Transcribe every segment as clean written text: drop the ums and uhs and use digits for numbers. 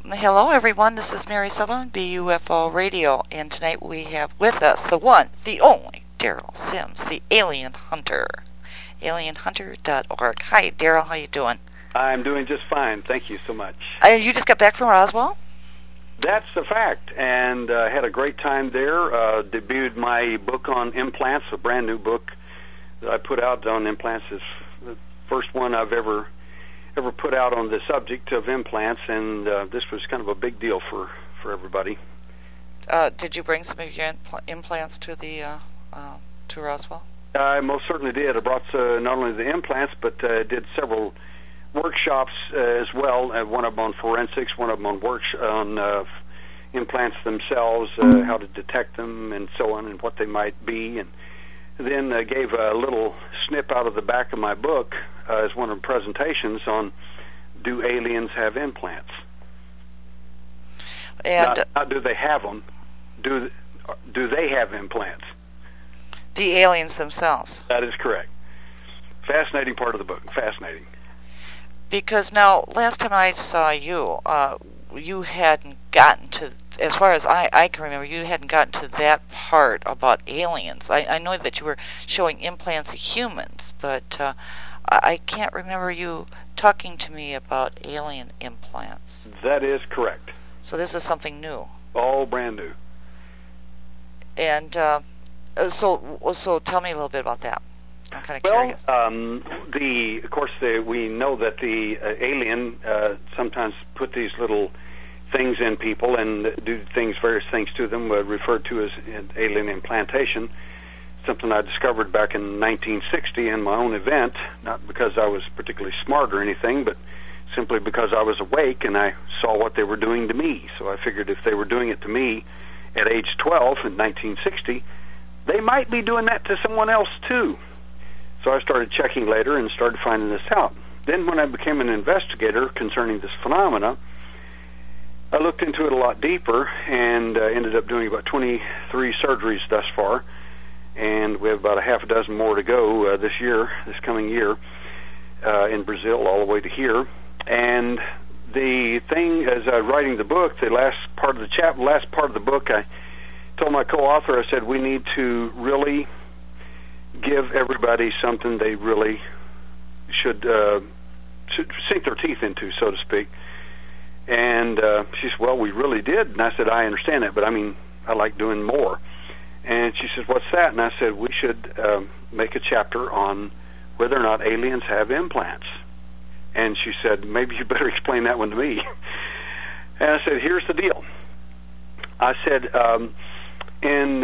Hello, everyone. This is Mary Sutherland, BUFO Radio, and tonight we have with us the one, the only, Daryl Sims, the Alien Hunter. AlienHunter.org. Hi, Daryl. How you doing? I'm doing just fine. Thank you so much. You just got back from Roswell? That's a fact, and had a great time there. Debuted my book on implants, a brand new book that I put out on implants. It's the first one I've ever put out on the subject of implants, and this was kind of a big deal for everybody. Did you bring some of your implants to the to Roswell? I most certainly did. I brought not only the implants, but did several workshops as well. One of them on forensics, one of them on implants themselves, how to detect them, and so on, and what they might be. And then gave a little snip out of the back of my book as one of the presentations on do aliens have implants? And not do they have them? Do they have implants? The aliens themselves. That is correct. Fascinating part of the book. Fascinating. Because now, last time I saw you, you hadn't gotten to, as far as I can remember, you hadn't gotten to that part about aliens. I know that you were showing implants of humans, but I can't remember you talking to me about alien implants. That is correct. So this is something new. All brand new. And so tell me a little bit about that. I'm kind of curious. Of course, we know that the alien sometimes put these little things in people and do various things to them, referred to as alien implantation. Something I discovered back in 1960 in my own event, not because I was particularly smart or anything, but simply because I was awake and I saw what they were doing to me. So I figured if they were doing it to me at age 12 in 1960, they might be doing that to someone else too. So I started checking later and started finding this out. Then when I became an investigator concerning this phenomena, I looked into it a lot deeper and ended up doing about 23 surgeries thus far. And we have about a half a dozen more to go this coming year, in Brazil, all the way to here. And the thing, as I was writing the book, the last part of the book, I told my co-author, I said, we need to really give everybody something they really should sink their teeth into, so to speak. And she said, well, we really did. And I said, I understand that, but I mean, I like doing more. And she says, what's that? And I said, we should make a chapter on whether or not aliens have implants. And she said, maybe you better explain that one to me. And I said, here's the deal. I said, in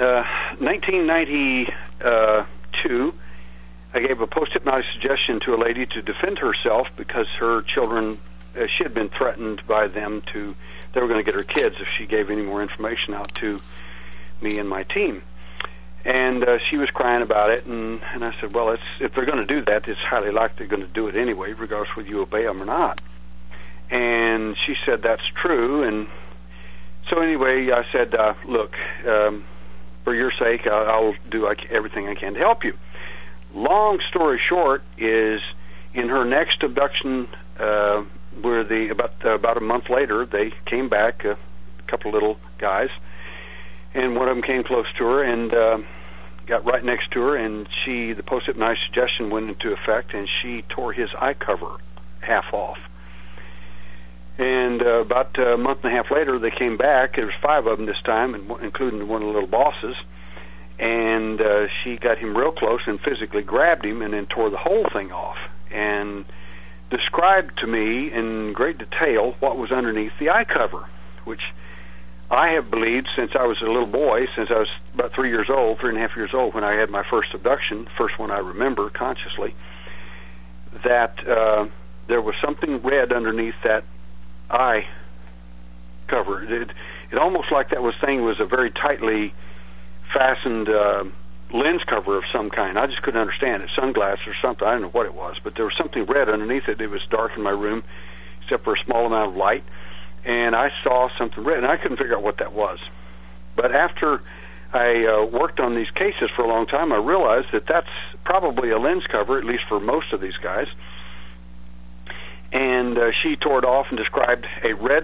1992, I gave a post-hypnotic suggestion to a lady to defend herself because her children, she had been threatened by them they were going to get her kids if she gave any more information out to me and my team. And she was crying about it, and I said, well, if they're going to do that, it's highly likely they're going to do it anyway, regardless whether you obey them or not. And she said, that's true. And so anyway, I said, look, for your sake, I'll do everything I can to help you. Long story short is, in her next abduction, where about a month later, they came back, a couple of little guys, and one of them came close to her and got right next to her, and the post-hypnotic suggestion went into effect, and she tore his eye cover half off. And about a month and a half later, they came back. There was 5 of them this time, including one of the little bosses, and she got him real close and physically grabbed him and then tore the whole thing off and described to me in great detail what was underneath the eye cover, which I have believed since I was a little boy, since I was about 3.5 years old when I had my first abduction, first one I remember consciously, that there was something red underneath that eye cover. It almost like that thing was a very tightly fastened lens cover of some kind. I just couldn't understand it. Sunglasses or something. I don't know what it was, but there was something red underneath it. It was dark in my room, except for a small amount of light. And I saw something red, and I couldn't figure out what that was. But after I worked on these cases for a long time, I realized that that's probably a lens cover, at least for most of these guys. And she tore it off and described a red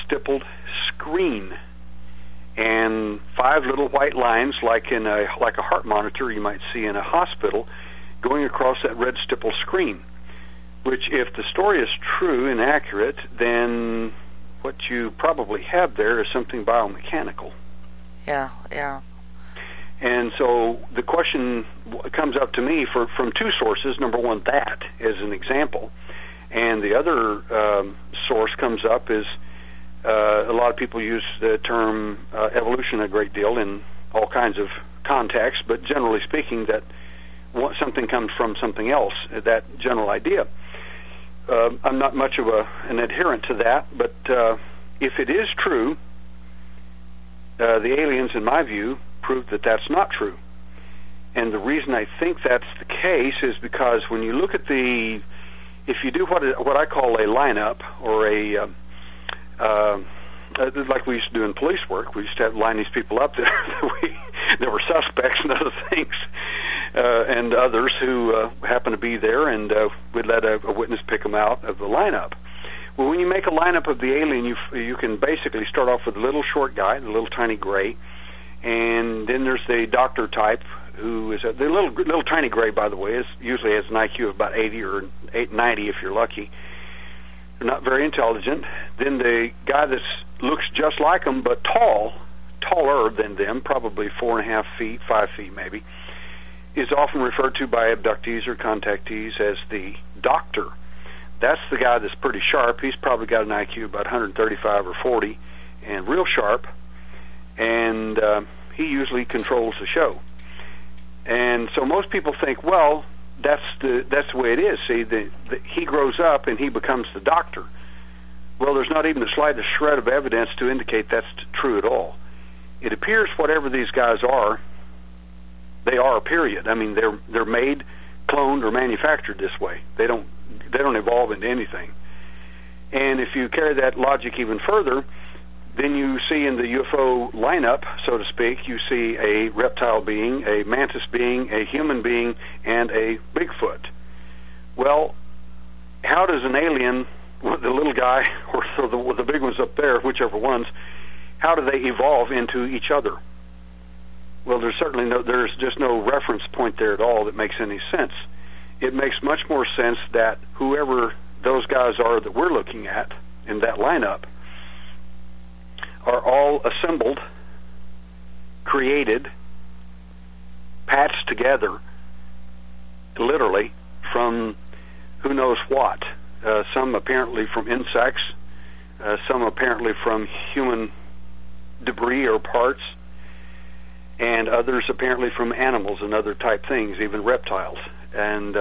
stippled screen, and 5 little white lines, like a heart monitor you might see in a hospital, going across that red stippled screen. Which, if the story is true and accurate, then what you probably have there is something biomechanical. Yeah. And so the question comes up to me from 2 sources. Number one, that as an example. And the other source comes up is a lot of people use the term evolution a great deal in all kinds of contexts, but generally speaking, that something comes from something else, that general idea. I'm not much of an adherent to that, but if it is true, the aliens, in my view, prove that that's not true. And the reason I think that's the case is because when you look at if you do what I call a lineup, or like we used to do in police work, we used to line these people up that were suspects and other things, and others who happened to be there, and we'd let a witness pick them out of the lineup. Well, when you make a lineup of the alien, you can basically start off with the little short guy, the little tiny gray, and then there's the doctor type, who is the little tiny gray, by the way, usually has an IQ of about 80 or 90 if you're lucky. They're not very intelligent. Then the guy that looks just like them but taller than them, probably 4.5 feet, 5 feet maybe, is often referred to by abductees or contactees as the doctor. That's the guy that's pretty sharp. He's probably got an IQ about 135 or 40, and real sharp, and he usually controls the show. And so most people think, well, that's the way it is. See, he grows up and he becomes the doctor. Well, there's not even the slightest shred of evidence to indicate that's true at all. It appears whatever these guys are, they are, period. I mean, they're made, cloned, or manufactured this way. They don't evolve into anything. And if you carry that logic even further, then you see in the UFO lineup, so to speak, you see a reptile being, a mantis being, a human being, and a Bigfoot. Well, how does an alien, the little guy, or the big ones up there, whichever ones, how do they evolve into each other? Well, there's just no reference point there at all that makes any sense. It makes much more sense that whoever those guys are that we're looking at in that lineup are all assembled, created, patched together, literally, from who knows what. Some apparently from insects, some apparently from human debris or parts, and others apparently from animals and other type things, even reptiles. And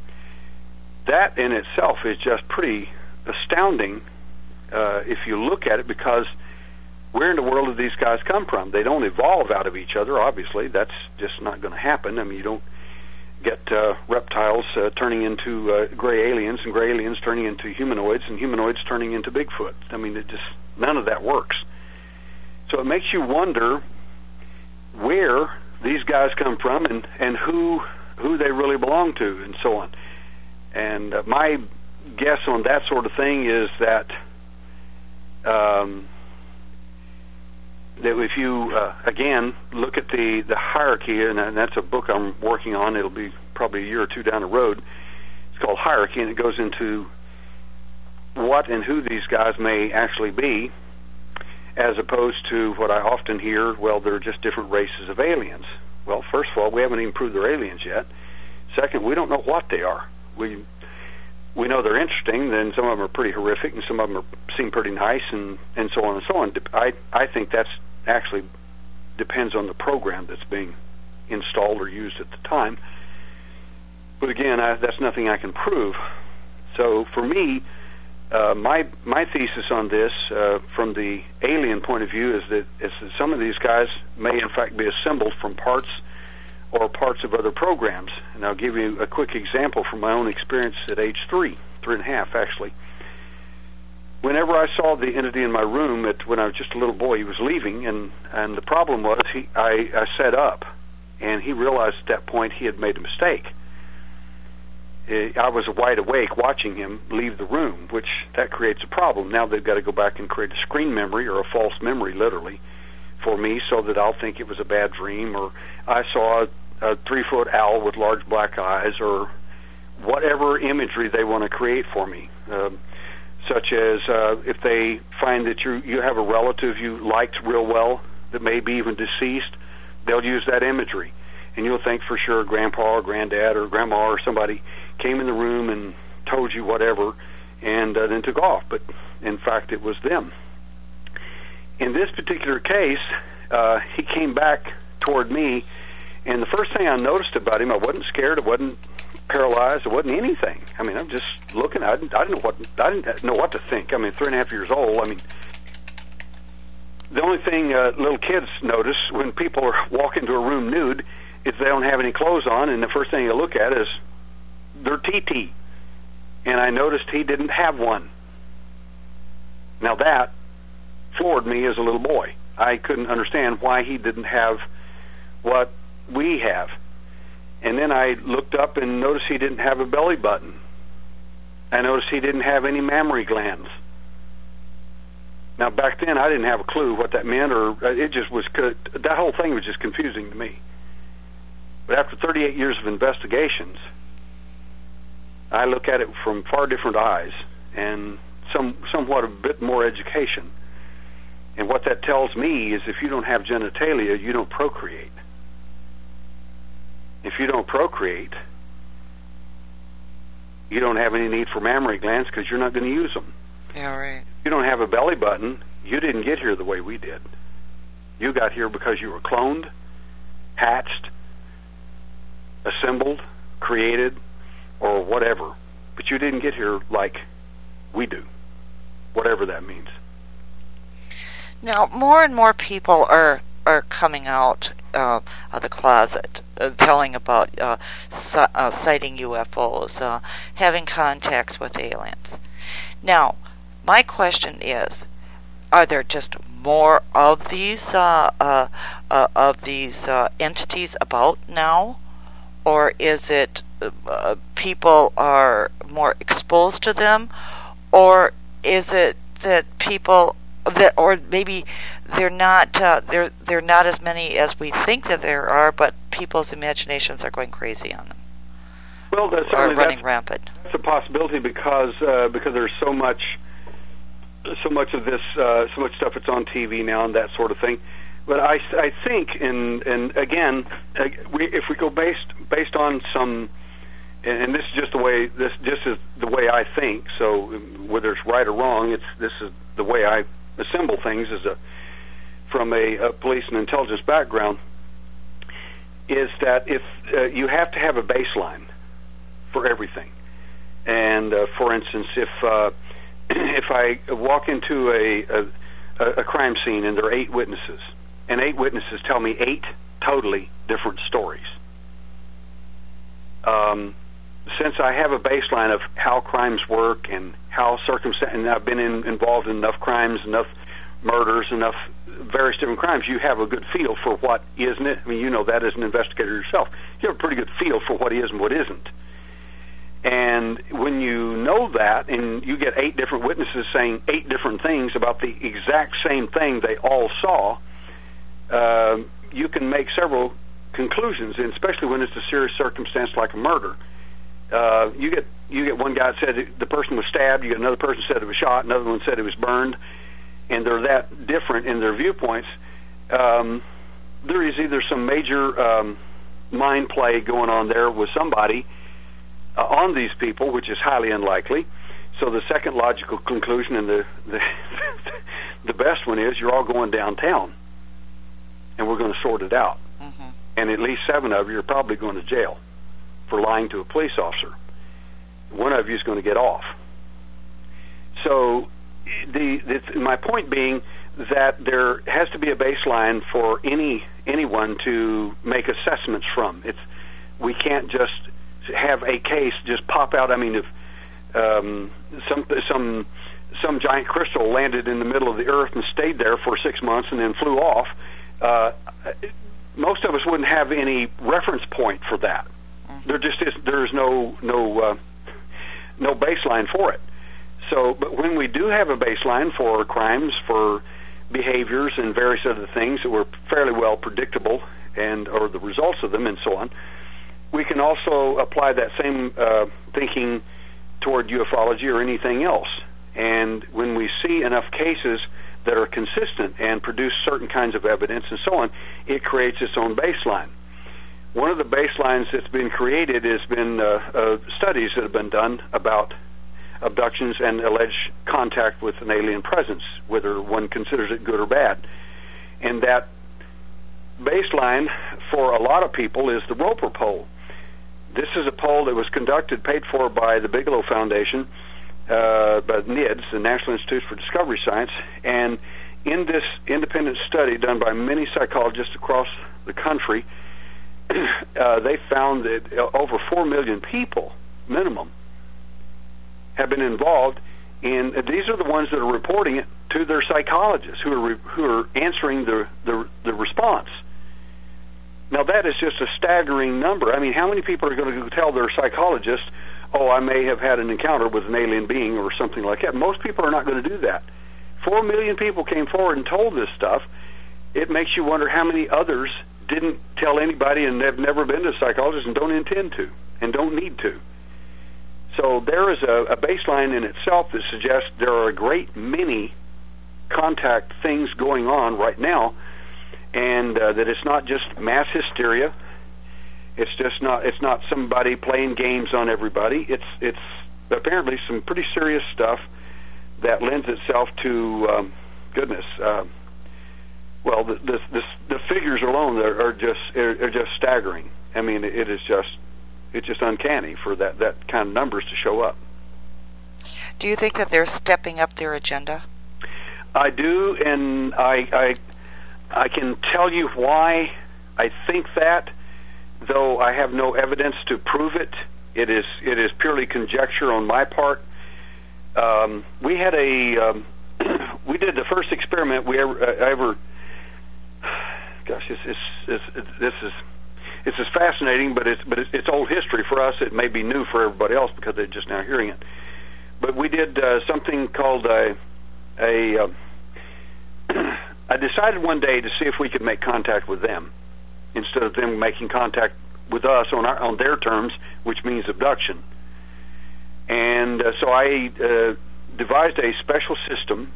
that in itself is just pretty astounding if you look at it, because where in the world do these guys come from? They don't evolve out of each other, obviously. That's just not going to happen. I mean, you don't get reptiles turning into gray aliens, and gray aliens turning into humanoids, and humanoids turning into Bigfoot. I mean, none of that works. So it makes you wonder where these guys come from and who they really belong to, and so on. And my guess on that sort of thing is that that if you again look at the hierarchy, and that's a book I'm working on. It'll be probably a year or two down the road. It's called Hierarchy, and it goes into what and who these guys may actually be, as opposed to what I often hear, well, they're just different races of aliens. Well, first of all, we haven't even proved they're aliens yet. Second, we don't know what they are. We know they're interesting, then some of them are pretty horrific, and some of them seem pretty nice, and so on and so on. I think that's actually depends on the program that's being installed or used at the time. But again, that's nothing I can prove. So for me, my thesis on this, from the alien point of view, is that some of these guys may in fact be assembled from parts of other programs. And I'll give you a quick example from my own experience at age 3 and a half actually. Whenever I saw the entity in my room when I was just a little boy, he was leaving, and the problem was I sat up, and he realized at that point he had made a mistake. I was wide awake watching him leave the room, which that creates a problem. Now they've got to go back and create a screen memory or a false memory, literally, for me, so that I'll think it was a bad dream, or I saw a 3-foot owl with large black eyes, or whatever imagery they want to create for me. Such as if they find that you have a relative you liked real well that may be even deceased, they'll use that imagery. And you'll think for sure grandpa or granddad or grandma or somebody came in the room and told you whatever and then took off. But in fact, it was them. In this particular case, he came back toward me, and the first thing I noticed about him, I wasn't scared, I wasn't paralyzed, it wasn't anything. I mean, I'm just looking. I didn't know what to think. I mean, 3.5 years old. I mean, the only thing little kids notice when people walk into a room nude is they don't have any clothes on, and the first thing you look at is their TT. And I noticed he didn't have one. Now that floored me as a little boy. I couldn't understand why he didn't have what we have. And then I looked up and noticed he didn't have a belly button. I noticed he didn't have any mammary glands. Now, back then, I didn't have a clue what that meant, or it just was, that whole thing was just confusing to me. But after 38 years of investigations, I look at it from far different eyes and somewhat a bit more education. And what that tells me is if you don't have genitalia, you don't procreate. If you don't procreate, you don't have any need for mammary glands because you're not going to use them. Yeah, right. If you don't have a belly button, you didn't get here the way we did. You got here because you were cloned, hatched, assembled, created, or whatever. But you didn't get here like we do, whatever that means. Now, more and more people are coming out of the closet, telling about sighting UFOs, having contacts with aliens. Now, my question is, are there just more of these entities about now, or is it people are more exposed to them, or is it that people that, or maybe they're not as many as we think that there are, but people's imaginations are going crazy on them? Well, that's running rampant. That's a possibility because there's so much of this, so much stuff that's on TV now and that sort of thing. But I think, and again, if we go based on some, and this is just the way I think. So whether it's right or wrong, this is the way I assemble things from a police and intelligence background. Is that if you have to have a baseline for everything, and for instance, if I walk into a crime scene and there are 8 witnesses, and 8 witnesses tell me 8 totally different stories. Since I have a baseline of how crimes work and how and I've been involved in enough crimes, enough murders, enough various different crimes, you have a good feel for what isn't it. I mean, you know that as an investigator yourself. You have a pretty good feel for what is and what isn't. And when you know that, and you get 8 different witnesses saying 8 different things about the exact same thing they all saw, you can make several conclusions, and especially when it's a serious circumstance like a murder. You get one guy that said the person was stabbed, you get another person said it was shot, another one said it was burned, and they're that different in their viewpoints. There is either some major mind play going on there with somebody on these people, which is highly unlikely. So the second logical conclusion, and the best one, is you're all going downtown, and we're going to sort it out. Mm-hmm. And at least 7 of you are probably going to jail for lying to a police officer. One of you is going to get off. So my point being that there has to be a baseline for anyone to make assessments from. We can't just have a case just pop out. I mean, if some giant crystal landed in the middle of the earth and stayed there for 6 months and then flew off, most of us wouldn't have any reference point for that. Mm-hmm. There's no baseline for it. So, but when we do have a baseline for crimes, for behaviors, and various other things that were fairly well predictable, or the results of them, and so on, we can also apply that same thinking toward ufology or anything else. And when we see enough cases that are consistent and produce certain kinds of evidence and so on, it creates its own baseline. One of the baselines that's been created has been studies that have been done about abductions and alleged contact with an alien presence, whether one considers it good or bad. And that baseline for a lot of people is the Roper poll. This is a poll that was conducted, paid for by the Bigelow Foundation, by NIDS, the National Institute for Discovery Science, and in this independent study done by many psychologists across the country, they found that over 4 million people, minimum, have been involved in. These are the ones that are reporting it to their psychologists, who are answering the response. Now that is just a staggering number. I mean, how many people are going to tell their psychologist, "Oh, I may have had an encounter with an alien being," or something like that? Most people are not going to do that. 4 million people came forward and told this stuff. It makes you wonder how many others didn't tell anybody and have never been to a psychologist and don't intend to and don't need to. So there is a baseline in itself that suggests there are a great many contact things going on right now, and that it's not just mass hysteria. It's not somebody playing games on everybody. It's apparently some pretty serious stuff that lends itself to goodness. Well, the figures alone are just staggering. I mean, it's just uncanny for that kind of numbers to show up. Do you think that they're stepping up their agenda? I do, and I can tell you why I think that, though I have no evidence to prove it. It is purely conjecture on my part. We had we did the first experiment we ever. Gosh, this is fascinating, but it's old history for us. It may be new for everybody else because they're just now hearing it. But we did something called I decided one day to see if we could make contact with them instead of them making contact with us on their terms, which means abduction. And so I devised a special system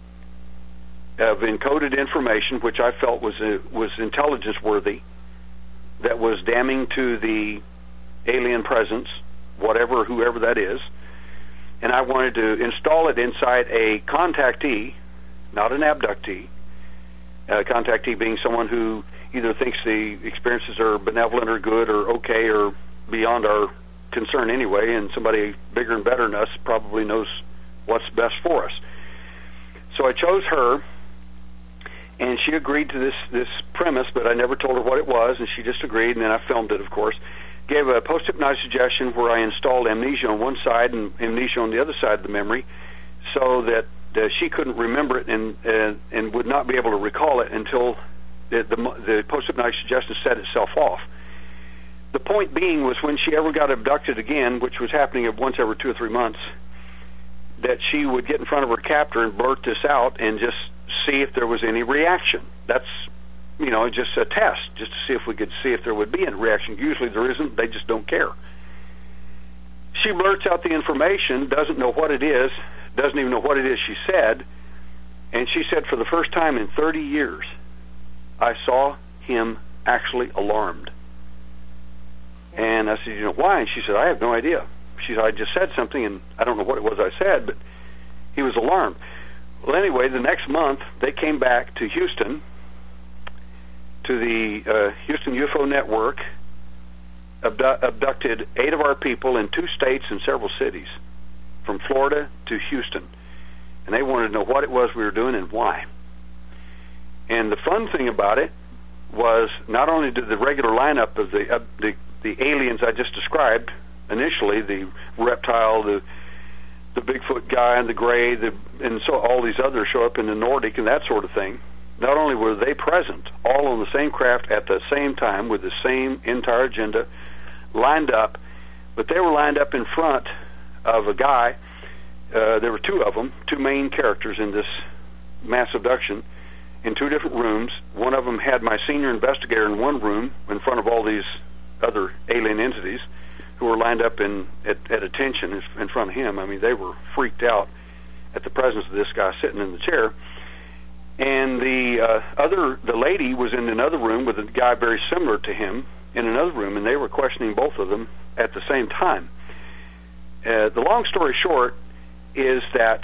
of encoded information, which I felt was intelligence worthy, that was damning to the alien presence, whoever that is, and I wanted to install it inside a contactee, not an abductee. Contactee being someone who either thinks the experiences are benevolent or good or okay or beyond our concern anyway, and somebody bigger and better than us probably knows what's best for us. So I chose her, and she agreed to this premise, but I never told her what it was, and she just agreed, and then I filmed it, of course. Gave a post-hypnotic suggestion where I installed amnesia on one side and amnesia on the other side of the memory, so that she couldn't remember it and would not be able to recall it until the post-hypnotic suggestion set itself off. The point being was when she ever got abducted again, which was happening once every 2 or 3 months, that she would get in front of her captor and blurt this out and just see if there was any reaction. That's, just a test, just to see if we could see if there would be any reaction. Usually there isn't. They just don't care. She blurts out the information, doesn't know what it is, doesn't even know what it is she said, and she said, for the first time in 30 years, I saw him actually alarmed. And I said, why? And she said, I have no idea. She said, I just said something, and I don't know what it was I said, but he was alarmed. Well, anyway, the next month, they came back to Houston, to the Houston UFO Network, abducted 8 of our people in 2 states and several cities, from Florida to Houston. And they wanted to know what it was we were doing and why. And the fun thing about it was not only did the regular lineup of the aliens I just described initially, the reptile, the Bigfoot guy, and the gray, and so all these others show up in the Nordic and that sort of thing. Not only were they present, all on the same craft at the same time with the same entire agenda, lined up, but they were lined up in front of a guy. There were two of them, two main characters in this mass abduction, in two different rooms. One of them had my senior investigator in one room in front of all these other alien entities who were lined up at attention in front of him. I mean, they were freaked out at the presence of this guy sitting in the chair. And the lady was in another room with a guy very similar to him in another room, and they were questioning both of them at the same time. The long story short is that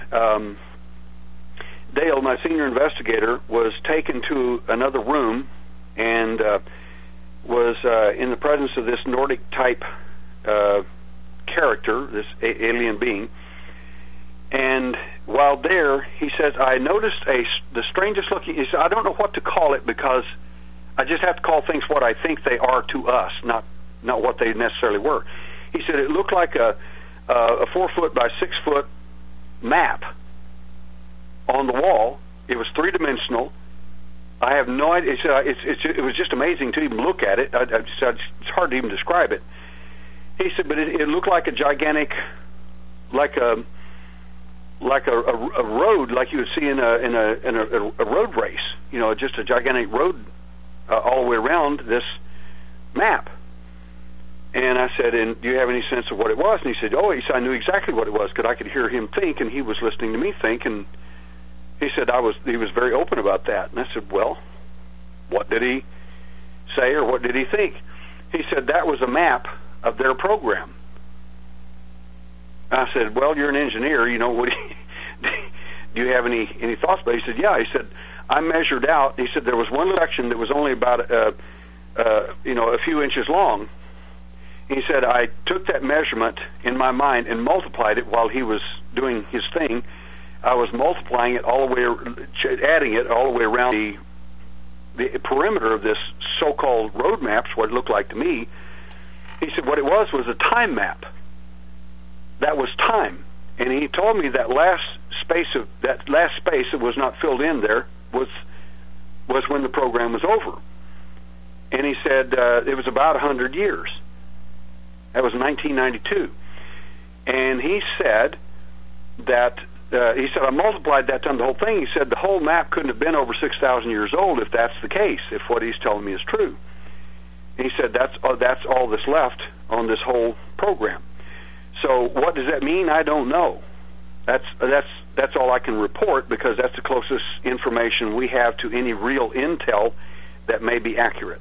Dale, my senior investigator, was taken to another room and was in the presence of this Nordic-type character, this alien being. And while there, he says, I noticed the strangest looking. He said, I don't know what to call it because I just have to call things what I think they are to us, not what they necessarily were. He said it looked like a 4-foot by 6-foot map on the wall. It was 3-dimensional. I have no idea. He said it was just amazing to even look at it. It's hard to even describe it. He said, but it looked like a gigantic, like a road, like you would see in a road race. You know, just a gigantic road all the way around this map. And I said, and do you have any sense of what it was? And he said, I knew exactly what it was because I could hear him think, and he was listening to me think. And he said he was very open about that. And I said, well, what did he say or what did he think? He said that was a map of their program. I said, well, you're an engineer, you know, what do you have any thoughts about it? He said, yeah. He said, I measured out. He said there was one section that was only about a few inches long. He said, I took that measurement in my mind and multiplied it while he was doing his thing. I was multiplying it all the way, adding it all the way around the perimeter of this so-called road maps, what it looked like to me. He said what it was a time map. That was time. And he told me that last space that was not filled in there was when the program was over. And he said it was about 100 years. That was 1992. And he said that, I multiplied that times the whole thing. He said the whole map couldn't have been over 6,000 years old if that's the case, if what he's telling me is true. And he said that's all that's left on this whole program. So what does that mean? I don't know. That's all I can report because that's the closest information we have to any real intel that may be accurate.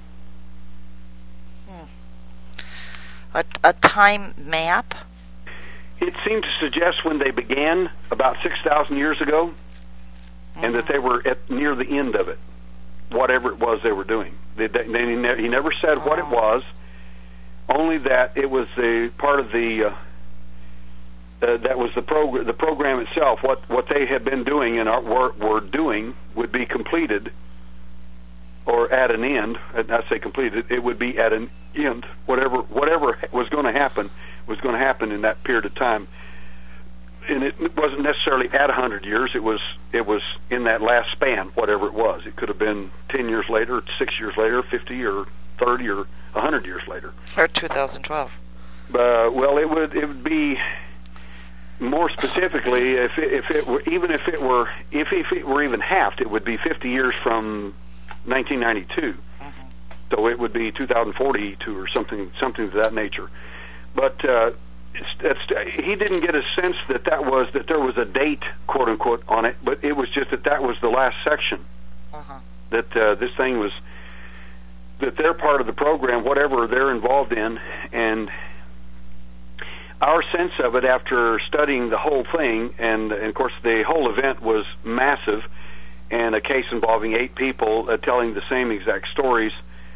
A time map? It seemed to suggest when they began about 6,000 years ago, and that they were near the end of it, whatever it was they were doing. He never said what it was, only that it was the part of the that was the program itself. What they had been doing and were doing would be completed, or at an end. I say completed. It would be at an end. Whatever was going to happen was going to happen in that period of time. And it wasn't necessarily at 100 years. It was in that last span, whatever it was. It could have been 10 years later, 6 years later, 50 or 30 or 100 years later. Or 2012. Well, it would be more specifically if it were even halved, it would be 50 years from 1992. So it would be 2042 or something of that nature. But he didn't get a sense that there was a date, quote unquote, on it. But it was just that was the last section. That this thing was, that they're part of the program, whatever they're involved in, and our sense of it after studying the whole thing, and of course the whole event was massive, and a case involving 8 people telling the same exact stories.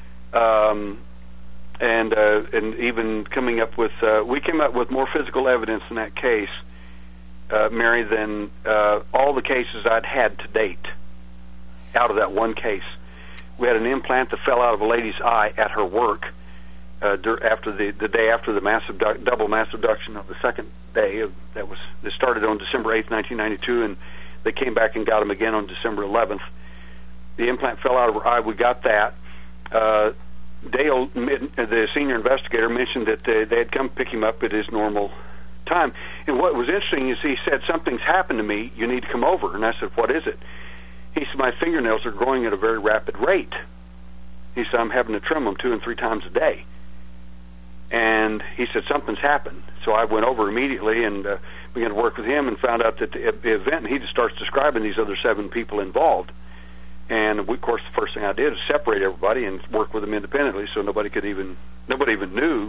And even coming up with, we came up with more physical evidence in that case, Mary, than all the cases I'd had to date out of that one case. We had an implant that fell out of a lady's eye at her work after the day after the double mass abduction of the second day. It started on December 8th, 1992, and they came back and got him again on December 11th. The implant fell out of her eye. We got that. Dale, the senior investigator, mentioned that they had come pick him up at his normal time. And what was interesting is he said, something's happened to me, you need to come over. And I said, what is it? He said, my fingernails are growing at a very rapid rate. He said, I'm having to trim them 2 and 3 times a day. And he said, something's happened. So I went over immediately and began to work with him and found out that the event, and he just starts describing these other 7 people involved. And of course, the first thing I did is separate everybody and work with them independently, so nobody even knew,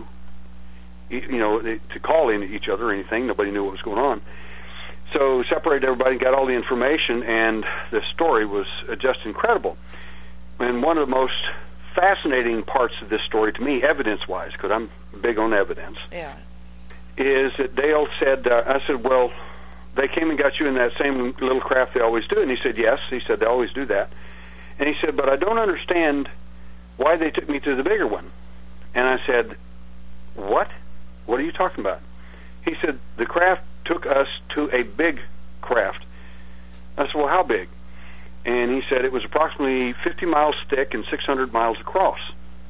to call in each other or anything. Nobody knew what was going on. So separated everybody and got all the information, and the story was just incredible. And one of the most fascinating parts of this story to me, evidence-wise, because I'm big on evidence, is that Dale said, I said, well, they came and got you in that same little craft they always do. And he said, yes. He said, they always do that. And he said, but I don't understand why they took me to the bigger one. And I said, what? What are you talking about? He said, the craft took us to a big craft. I said, well, how big? And he said it was approximately 50 miles thick and 600 miles across.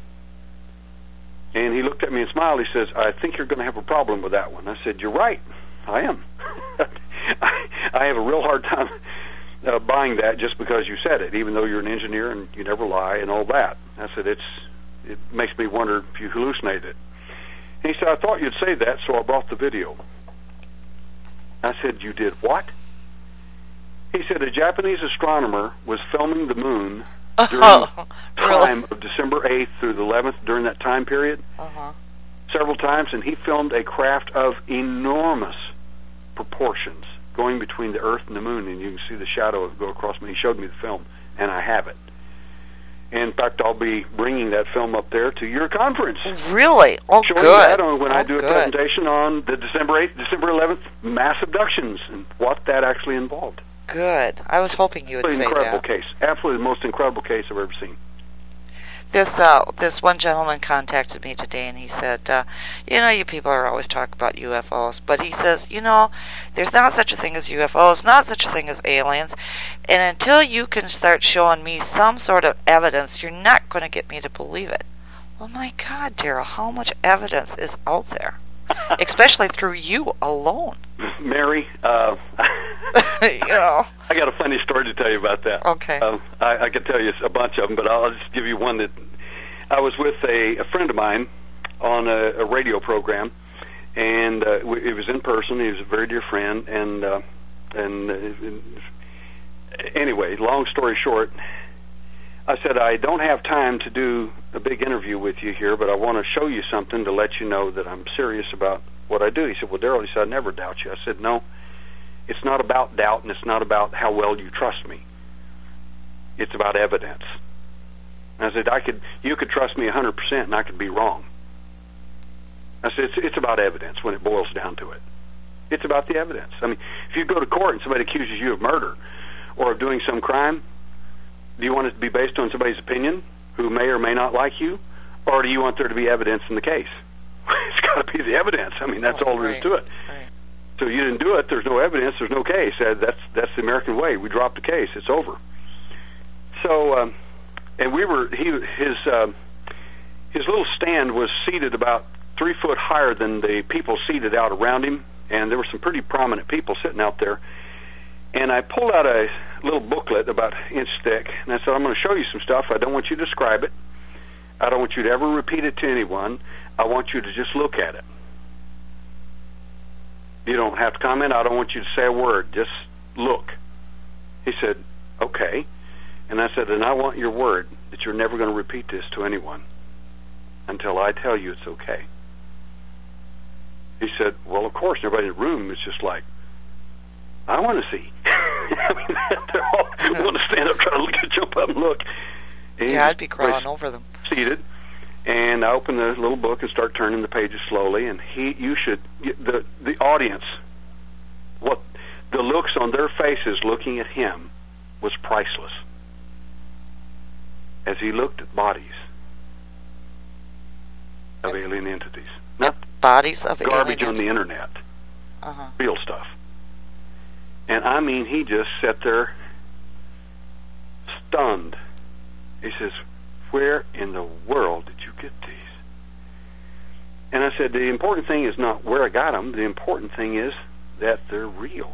And he looked at me and smiled. He says, I think you're going to have a problem with that one. I said, you're right. I am. I have a real hard time buying that just because you said it, even though you're an engineer and you never lie and all that. I said, it makes me wonder if you hallucinated it. And he said, I thought you'd say that, so I brought the video. I said, you did what? He said, a Japanese astronomer was filming the moon during time of December 8th through the 11th, during that time period, several times, and he filmed a craft of enormous proportions going between the Earth and the moon, and you can see the shadow go across me. He showed me the film, and I have it. In fact, I'll be bringing that film up there to your conference. Really? Oh, showing good. That when I do a presentation on the December 8th, December 11th mass abductions and what that actually involved. Good. I was hoping you would say that. Incredible case. Absolutely the most incredible case I've ever seen. This one gentleman contacted me today, and he said, you people are always talking about UFOs, but he says, there's not such a thing as UFOs, not such a thing as aliens, and until you can start showing me some sort of evidence, you're not going to get me to believe it. Well, my God, Daryl, how much evidence is out there? Especially through you alone. Mary, I got a funny story to tell you about that. Okay. I could tell you a bunch of them, but I'll just give you one that I was with a friend of mine on a radio program, and it was in person. He was a very dear friend, and anyway, long story short, I said, I don't have time to do a big interview with you here, but I want to show you something to let you know that I'm serious about what I do. He said, well, Daryl, he said, I never doubt you. I said, no, it's not about doubt, and it's not about how well you trust me. It's about evidence. And I said, you could trust me 100%, and I could be wrong. I said, it's about evidence when it boils down to it. It's about the evidence. I mean, if you go to court and somebody accuses you of murder or of doing some crime, do you want it to be based on somebody's opinion who may or may not like you, or do you want there to be evidence in the case? It's got to be the evidence. I mean, that's all there is to it. Right. So you didn't do it, there's no evidence, there's no case. That's the American way. We drop the case, it's over. So, and his little stand was seated about 3 foot higher than the people seated out around him, and there were some pretty prominent people sitting out there. And I pulled out a little booklet about inch thick, and I said, I'm going to show you some stuff. I don't want you to describe it. I don't want you to ever repeat it to anyone. I want you to just look at it. You don't have to comment. I don't want you to say a word. Just look. He said, okay. And I said, and I want your word that you're never going to repeat this to anyone until I tell you it's okay. He said, well, of course. Everybody in the room is just like, I want to see. I mean, they're all want to stand up, try to jump up and look. And yeah, I'd be crawling over them. Seated, and I open the little book and start turning the pages slowly. And the audience, what the looks on their faces looking at him was priceless. As he looked at bodies of alien entities, not bodies of garbage alien on the internet, real stuff. And I mean, he just sat there stunned. He says, where in the world did you look at these. And I said, the important thing is not where I got them. The important thing is that they're real.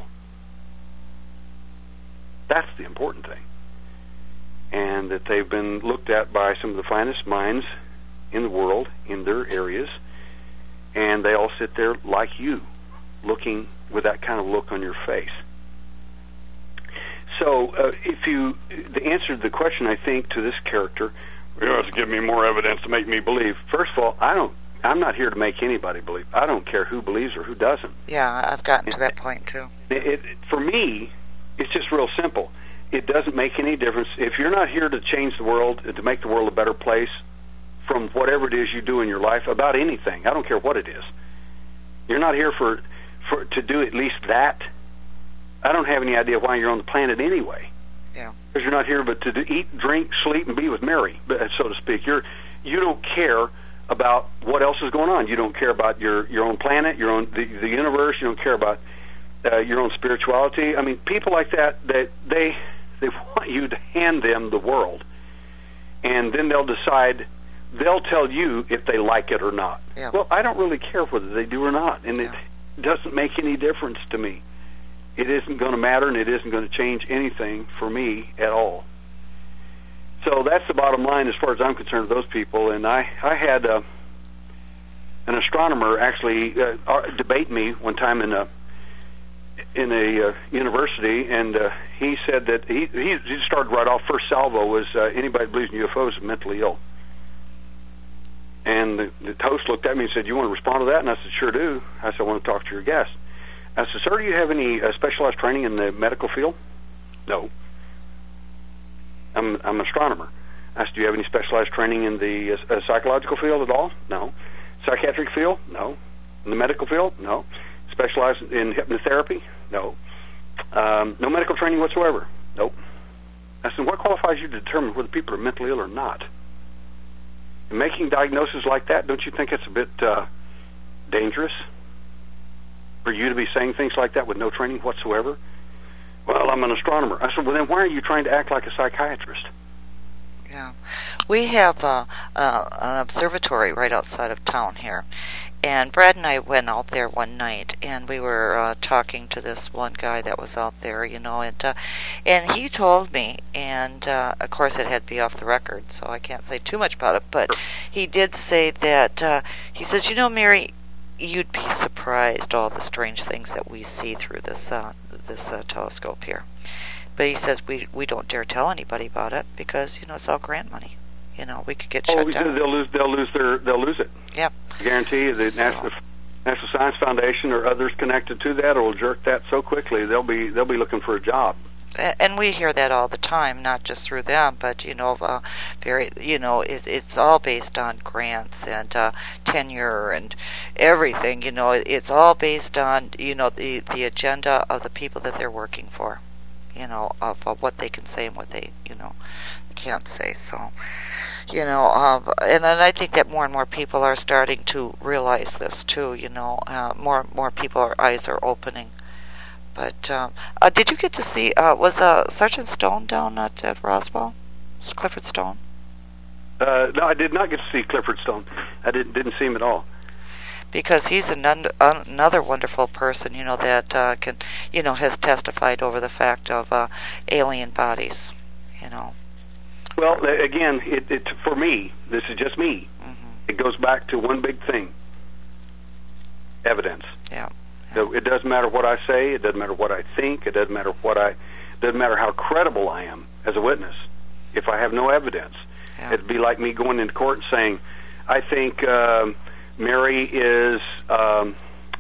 That's the important thing. And that they've been looked at by some of the finest minds in the world in their areas. And they all sit there like you, looking with that kind of look on your face. So the answer to the question, I think, to this character, you have to give me more evidence to make me believe. First of all, I'm not here to make anybody believe. I don't care who believes or who doesn't. Yeah, I've gotten to that point, too. For me, it's just real simple. It doesn't make any difference. If you're not here to change the world, to make the world a better place, from whatever it is you do in your life, about anything, I don't care what it is. You're not here to do at least that. I don't have any idea why you're on the planet anyway. Yeah. Because you're not here but to eat, drink, sleep, and be with Mary, so to speak. You don't care about what else is going on. You don't care about your own planet, your own the universe. You don't care about your own spirituality. I mean, people like that they want you to hand them the world, and then they'll decide. They'll tell you if they like it or not. Yeah. Well, I don't really care whether they do or not, and it doesn't make any difference to me. It isn't going to matter, and it isn't going to change anything for me at all. So that's the bottom line as far as I'm concerned with those people. And I had an astronomer actually debate me one time in a university, and he said that he started right off. First salvo was anybody who believes in UFOs is mentally ill. And the host looked at me and said, "You want to respond to that?" And I said, "Sure do." I said, "I want to talk to your guest." I said, "Sir, do you have any specialized training in the medical field?" "No." I'm an astronomer. I said, "Do you have any specialized training in the psychological field at all?" "No." "Psychiatric field?" "No." "In the medical field?" "No." "Specialized in hypnotherapy?" "No." "No medical training whatsoever?" "Nope." I said, "What qualifies you to determine whether people are mentally ill or not?" And making diagnoses like that, don't you think it's a bit dangerous for you to be saying things like that with no training whatsoever? "Well, I'm an astronomer." I said, "Well, then why are you trying to act like a psychiatrist?" Yeah. We have an observatory right outside of town here. And Brad and I went out there one night, and we were talking to this one guy that was out there, and he told me, and of course it had to be off the record, so I can't say too much about it, but he did say that, he says, Mary, you'd be surprised all the strange things that we see through this telescope here. But he says we don't dare tell anybody about it because it's all grant money. We could get shut down. They'll lose it. Yep. I guarantee you the National Science Foundation or others connected to that will jerk that so quickly they'll be looking for a job. And we hear that all the time, not just through them, but it's all based on grants and tenure and everything. It's all based on the agenda of the people that they're working for. Of what they can say and what they can't say. So, and I think that more and more people are starting to realize this too. More people, eyes are opening. But did you get to see? Was Sergeant Stone down at Roswell? Was Clifford Stone? No, I did not get to see Clifford Stone. I didn't see him at all. Because he's another wonderful person, that can, has testified over the fact of alien bodies, Well, again, it for me, this is just me. Mm-hmm. It goes back to one big thing: evidence. Yeah. So it doesn't matter what I say. It doesn't matter what I think. It doesn't matter doesn't matter how credible I am as a witness. If I have no evidence, it'd be like me going into court and saying, "I think Mary is an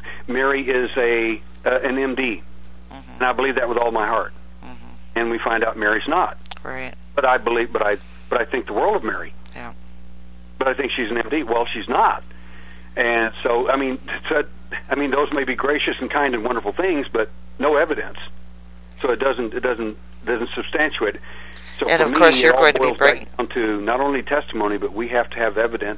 MD," mm-hmm. and I believe that with all my heart. Mm-hmm. And we find out Mary's not. Right. But I think the world of Mary. Yeah. But I think she's an MD. Well, she's not. And so, those may be gracious and kind and wonderful things, but no evidence. So it doesn't substantiate. So and for of me, course, you're it all going to be boils bringing down to not only testimony, but we have to have evidence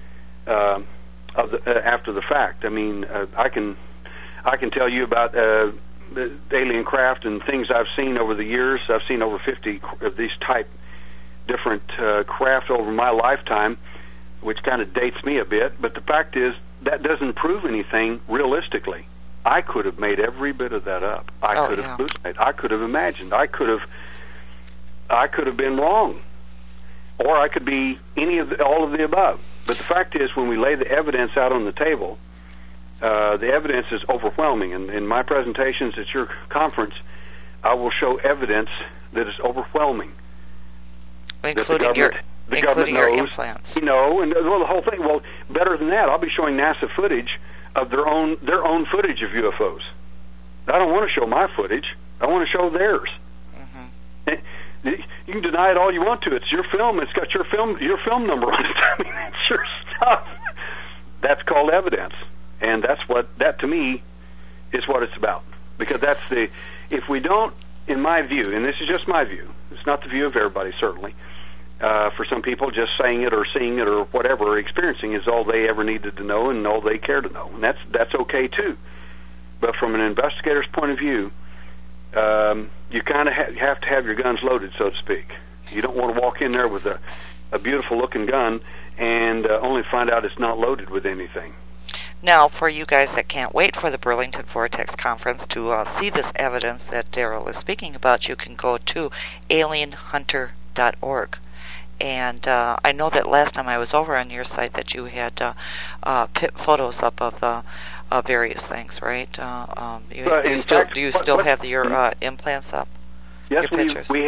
after the fact. I can tell you about the alien craft and things I've seen over the years. I've seen over 50 of these different craft over my lifetime which kind of dates me a bit, but the fact is that doesn't prove anything realistically. I could have made every bit of that up. I could have hallucinated. I could have imagined. I could have been wrong, or I could be all of the above. But the fact is, when we lay the evidence out on the table, the evidence is overwhelming. And in my presentations at your conference, I will show evidence that is overwhelming. Including your implants. And the whole thing. Well, better than that, I'll be showing NASA footage of their own footage of UFOs. I don't want to show my footage. I want to show theirs. Mm-hmm. You can deny it all you want to. It's your film. It's got your film number on it. I mean, it's your stuff. That's called evidence, and that to me is what it's about. Because if we don't, in my view, and this is just my view, it's not the view of everybody, certainly. For some people, just saying it or seeing it or whatever, experiencing is all they ever needed to know and all they care to know, and that's okay too. But from an investigator's point of view, you kind of have to have your guns loaded, so to speak. You don't want to walk in there with a beautiful-looking gun and only find out it's not loaded with anything. Now, for you guys that can't wait for the Burlington Vortex Conference to see this evidence that Daryl is speaking about, you can go to alienhunter.org. And I know that last time I was over on your site that you had photos up of various things, right? Do you still have your implants up? Yes, we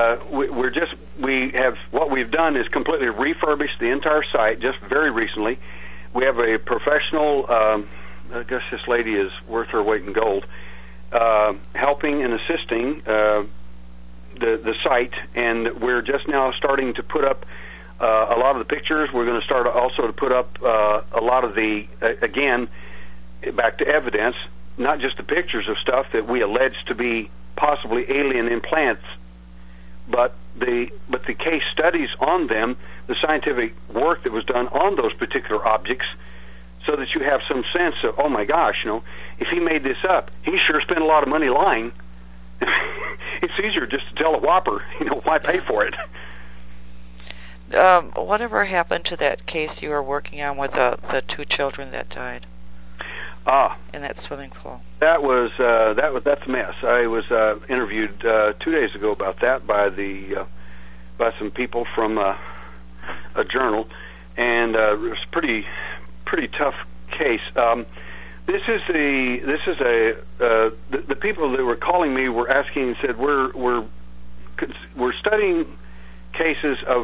have what we've done is completely refurbished the entire site just very recently. We have a professional. I guess this lady is worth her weight in gold, helping and assisting the site, and we're just now starting to put up a lot of the pictures. We're going to start also to put up a lot of the again back to evidence, not just the pictures of stuff that we allege to be possibly alien implants, but the case studies on them, the scientific work that was done on those particular objects, so that you have some sense of, oh my gosh, if he made this up, he sure spent a lot of money lying. It's easier just to tell a whopper, why pay for it? Whatever happened to that case you were working on with the two children that died? In that swimming pool. That's a mess. I was interviewed 2 days ago about that by some people from a journal, and it was a pretty tough case. The people that were calling me were asking and said we're studying cases of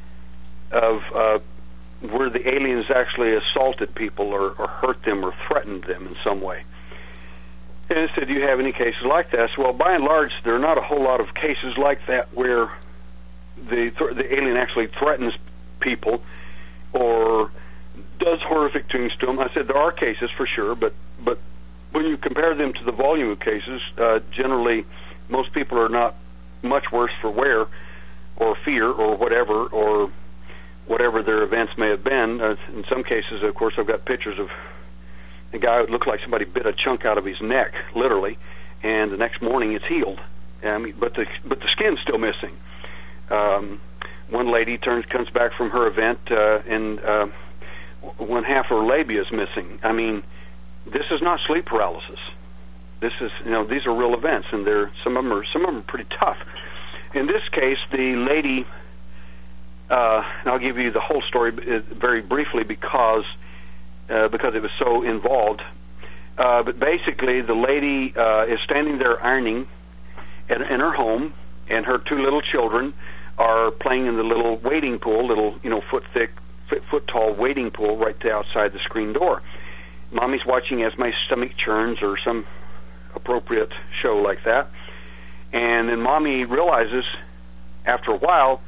where the aliens actually assaulted people or hurt them or threatened them in some way. And I said, do you have any cases like that? So, well, by and large, there are not a whole lot of cases like that where the alien actually threatens people or does horrific things to them. I said there are cases for sure, but when you compare them to the volume of cases, generally most people are not much worse for wear or fear or whatever their events may have been. In some cases, of course, I've got pictures of a guy who looked like somebody bit a chunk out of his neck, literally, and the next morning it's healed. But the skin's still missing. One lady comes back from her event and one half of her labia is missing. I mean, this is not sleep paralysis. This is these are real events, and some of them are pretty tough. In this case, the lady. And I'll give you the whole story very briefly because it was so involved. But basically, the lady is standing there ironing in her home, and her two little children are playing in the little wading pool, foot tall wading pool right outside the screen door. Mommy's watching As My Stomach Churns or some appropriate show like that, and then Mommy realizes after a while.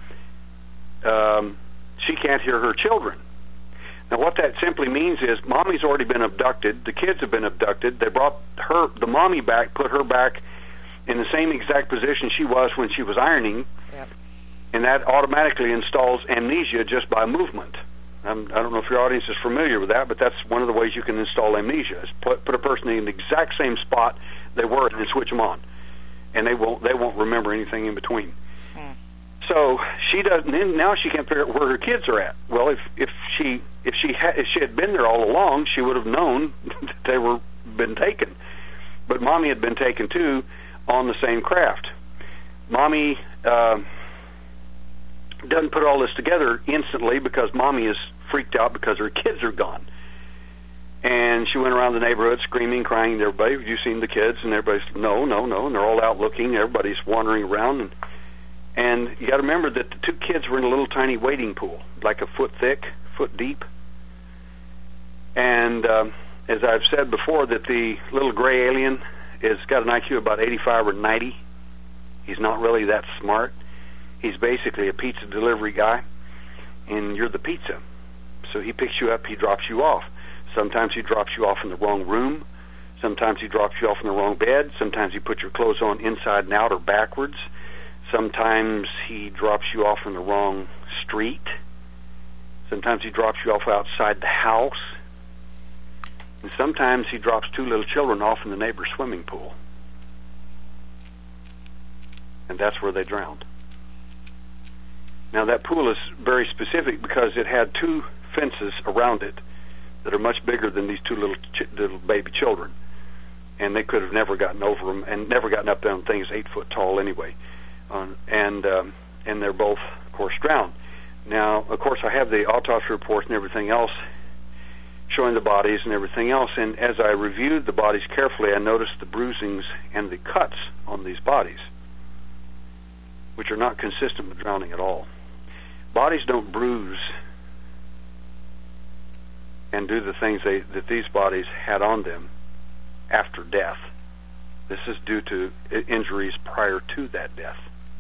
She can't hear her children. Now, what that simply means is Mommy's already been abducted. The kids have been abducted. They brought the mommy back, put her back in the same exact position she was when she was ironing, yep. And that automatically installs amnesia just by movement. I don't know if your audience is familiar with that, but that's one of the ways you can install amnesia. Is put a person in the exact same spot they were and then switch them on, and they won't remember anything in between. So she doesn't. Now she can't figure out where her kids are at. Well, if she had been there all along, she would have known that they were been taken. But Mommy had been taken too on the same craft. Mommy doesn't put all this together instantly because Mommy is freaked out because her kids are gone. And she went around the neighborhood screaming, crying to everybody, "Have you seen the kids?" And everybody's, no. And they're all out looking. Everybody's wandering around. And you got to remember that the two kids were in a little tiny wading pool, like a foot thick, foot deep. And as I've said before, that the little gray alien has got an IQ of about 85 or 90. He's not really that smart. He's basically a pizza delivery guy, and you're the pizza. So he picks you up, he drops you off. Sometimes he drops you off in the wrong room. Sometimes he drops you off in the wrong bed. Sometimes you put your clothes on inside and out or backwards. Sometimes he drops you off in the wrong street. Sometimes he drops you off outside the house. And sometimes he drops two little children off in the neighbor's swimming pool. And that's where they drowned. Now that pool is very specific because it had two fences around it that are much bigger than these two little baby children. And they could have never gotten over them and never gotten up there on things 8 foot tall anyway. And they're both, of course, drowned. Now, of course, I have the autopsy reports and everything else showing the bodies and everything else. And as I reviewed the bodies carefully, I noticed the bruisings and the cuts on these bodies, which are not consistent with drowning at all. Bodies don't bruise and do the things that these bodies had on them after death. This is due to injuries prior to that death.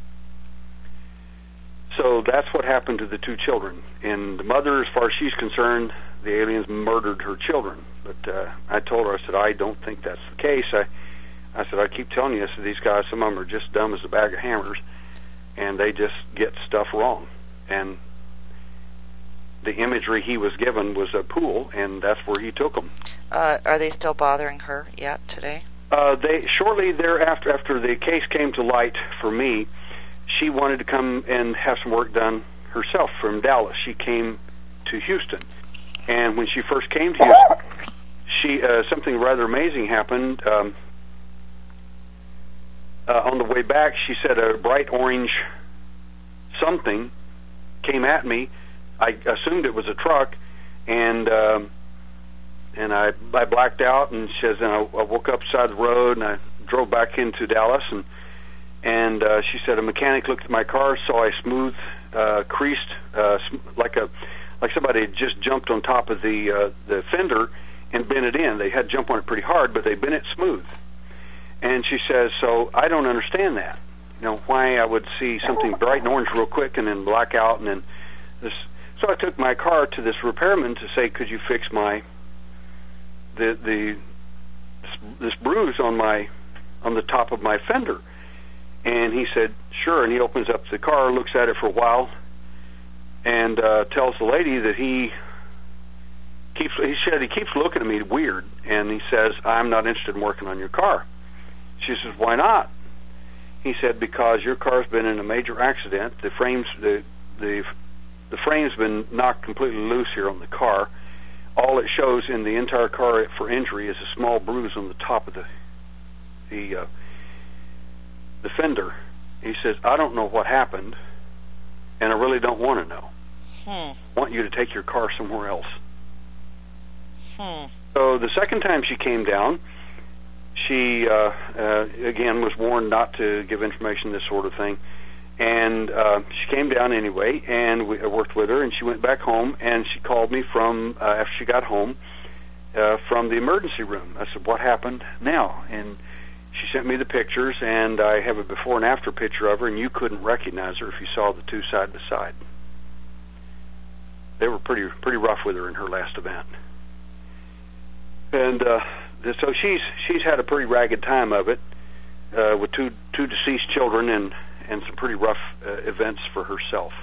So that's what happened to the two children. And the mother, as far as she's concerned, the aliens murdered her children. But I told her, I said, I don't think that's the case. I said, I keep telling you, I said, these guys, some of them are just dumb as a bag of hammers, and they just get stuff wrong. And the imagery he was given was a pool, and that's where he took them. Are they still bothering her yet today? They shortly thereafter, after the case came to light for me, she wanted to come and have some work done herself from Dallas. She came to Houston, and when she first came to Houston, something rather amazing happened. On the way back, she said a bright orange something came at me. I assumed it was a truck, and I blacked out, and she says, and I woke up beside the road, and I drove back into Dallas, and she said a mechanic looked at my car, saw a smooth, creased, like somebody had just jumped on top of the fender and bent it in. They had to jump on it pretty hard, but they bent it smooth. And she says, so I don't understand that. You know, why I would see something bright and orange real quick and then black out, and then this. So I took my car to this repairman to say, could you fix this bruise on the top of my fender? And he said, sure. And he opens up the car, looks at it for a while, and tells the lady that he keeps looking at me weird, and he says, I'm not interested in working on your car. She says, why not? He said, because your car's been in a major accident. The frame's been knocked completely loose here on the car. All it shows in the entire car for injury is a small bruise on the top of the fender. He says, I don't know what happened, and I really don't want to know. I want you to take your car somewhere else. So the second time she came down, she again was warned not to give information, this sort of thing. And she came down anyway, and I worked with her, and she went back home, and she called me from, after she got home, from the emergency room. I said, what happened now? And she sent me the pictures, and I have a before and after picture of her, and you couldn't recognize her if you saw the two side by side. They were pretty rough with her in her last event. And so she's had a pretty ragged time of it, with two deceased children and some pretty rough events for herself.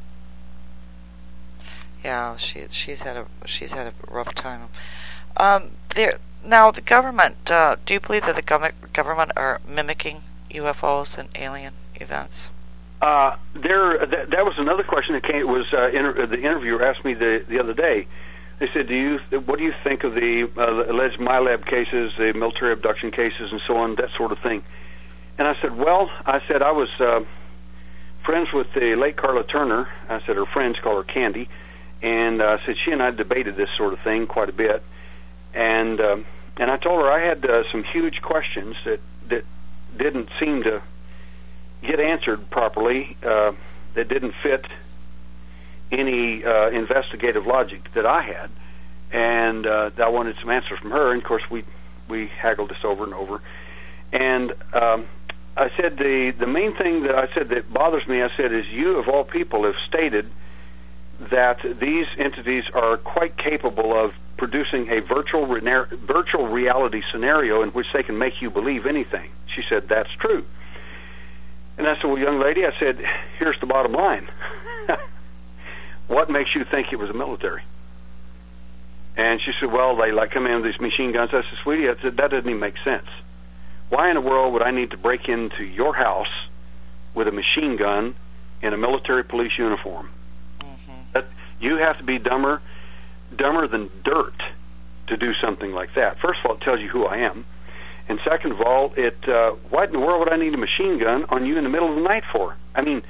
Yeah, she's had a rough time. Now the government. Do you believe that the government are mimicking UFOs and alien events? That was another question that came. Was the interviewer asked me the other day. They said, what do you think of the alleged MyLab cases, the military abduction cases, and so on, that sort of thing? And I said, I was friends with the late Carla Turner. I said her friends call her Candy, and I said she and I debated this sort of thing quite a bit. And I told her I had some huge questions that didn't seem to get answered properly, that didn't fit any investigative logic that I had, and I wanted some answers from her. And of course, we haggled this over and over. And I said the main thing that I said that bothers me, I said, is you of all people have stated that these entities are quite capable of producing a virtual reality scenario in which they can make you believe anything. She said, that's true. And I said, well, young lady, I said, here's the bottom line. What makes you think it was a military? And she said, well, they come in with these machine guns. I said, sweetie, I said, that doesn't even make sense. Why in the world would I need to break into your house with a machine gun in a military police uniform? Mm-hmm. You have to be dumber than dirt to do something like that. First of all, it tells you who I am. And second of all, what in the world would I need a machine gun on you in the middle of the night for? I mean,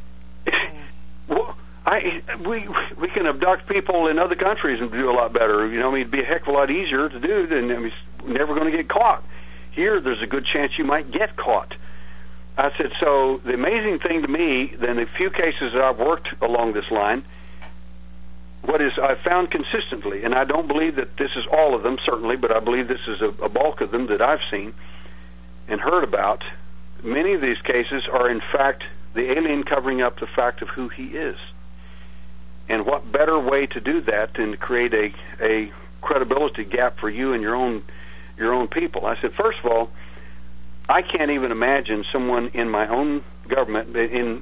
we can abduct people in other countries and do a lot better. You know, I mean, it'd be a heck of a lot easier to do than it's never going to get caught. Here, there's a good chance you might get caught. I said, so the amazing thing to me, then the few cases that I've worked along this line, what is I've found consistently, and I don't believe that this is all of them, certainly, but I believe this is a bulk of them that I've seen and heard about. Many of these cases are, in fact, the alien covering up the fact of who he is. And what better way to do that than to create a credibility gap for you and your own people? I said, first of all, I can't even imagine someone in my own government,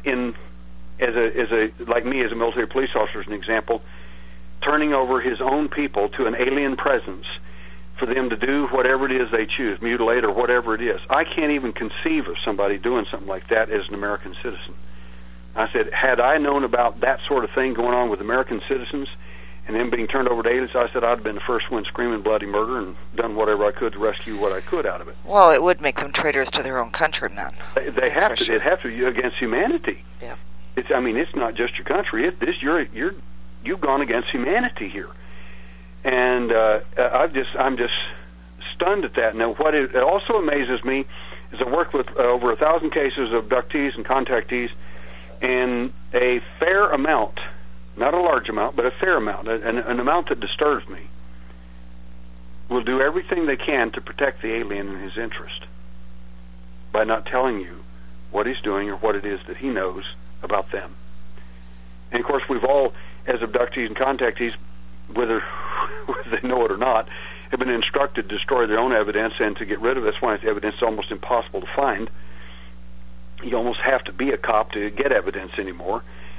like me as a military police officer, as an example, turning over his own people to an alien presence for them to do whatever it is they choose, mutilate or whatever it is. I can't even conceive of somebody doing something like that as an American citizen. I said, had I known about that sort of thing going on with American citizens and them being turned over to aliens, I said I'd have been the first one screaming bloody murder and done whatever I could to rescue what I could out of it. Well, it would make them traitors to their own country, man. They have to. Sure. It has to be against humanity. Yeah. It's not just your country. You've gone against humanity here, and I'm just stunned at that. Now, what it also amazes me is I worked with over 1,000 cases of abductees and contactees, and a fair amount, not a large amount, but a fair amount, an amount that disturbs me, will do everything they can to protect the alien and his interest by not telling you what he's doing or what it is that he knows about them. And of course, we've all, as abductees and contactees, whether they know it or not, have been instructed to destroy their own evidence and to get rid of it. That's why evidence is almost impossible to find. You almost have to be a cop to get evidence anymore,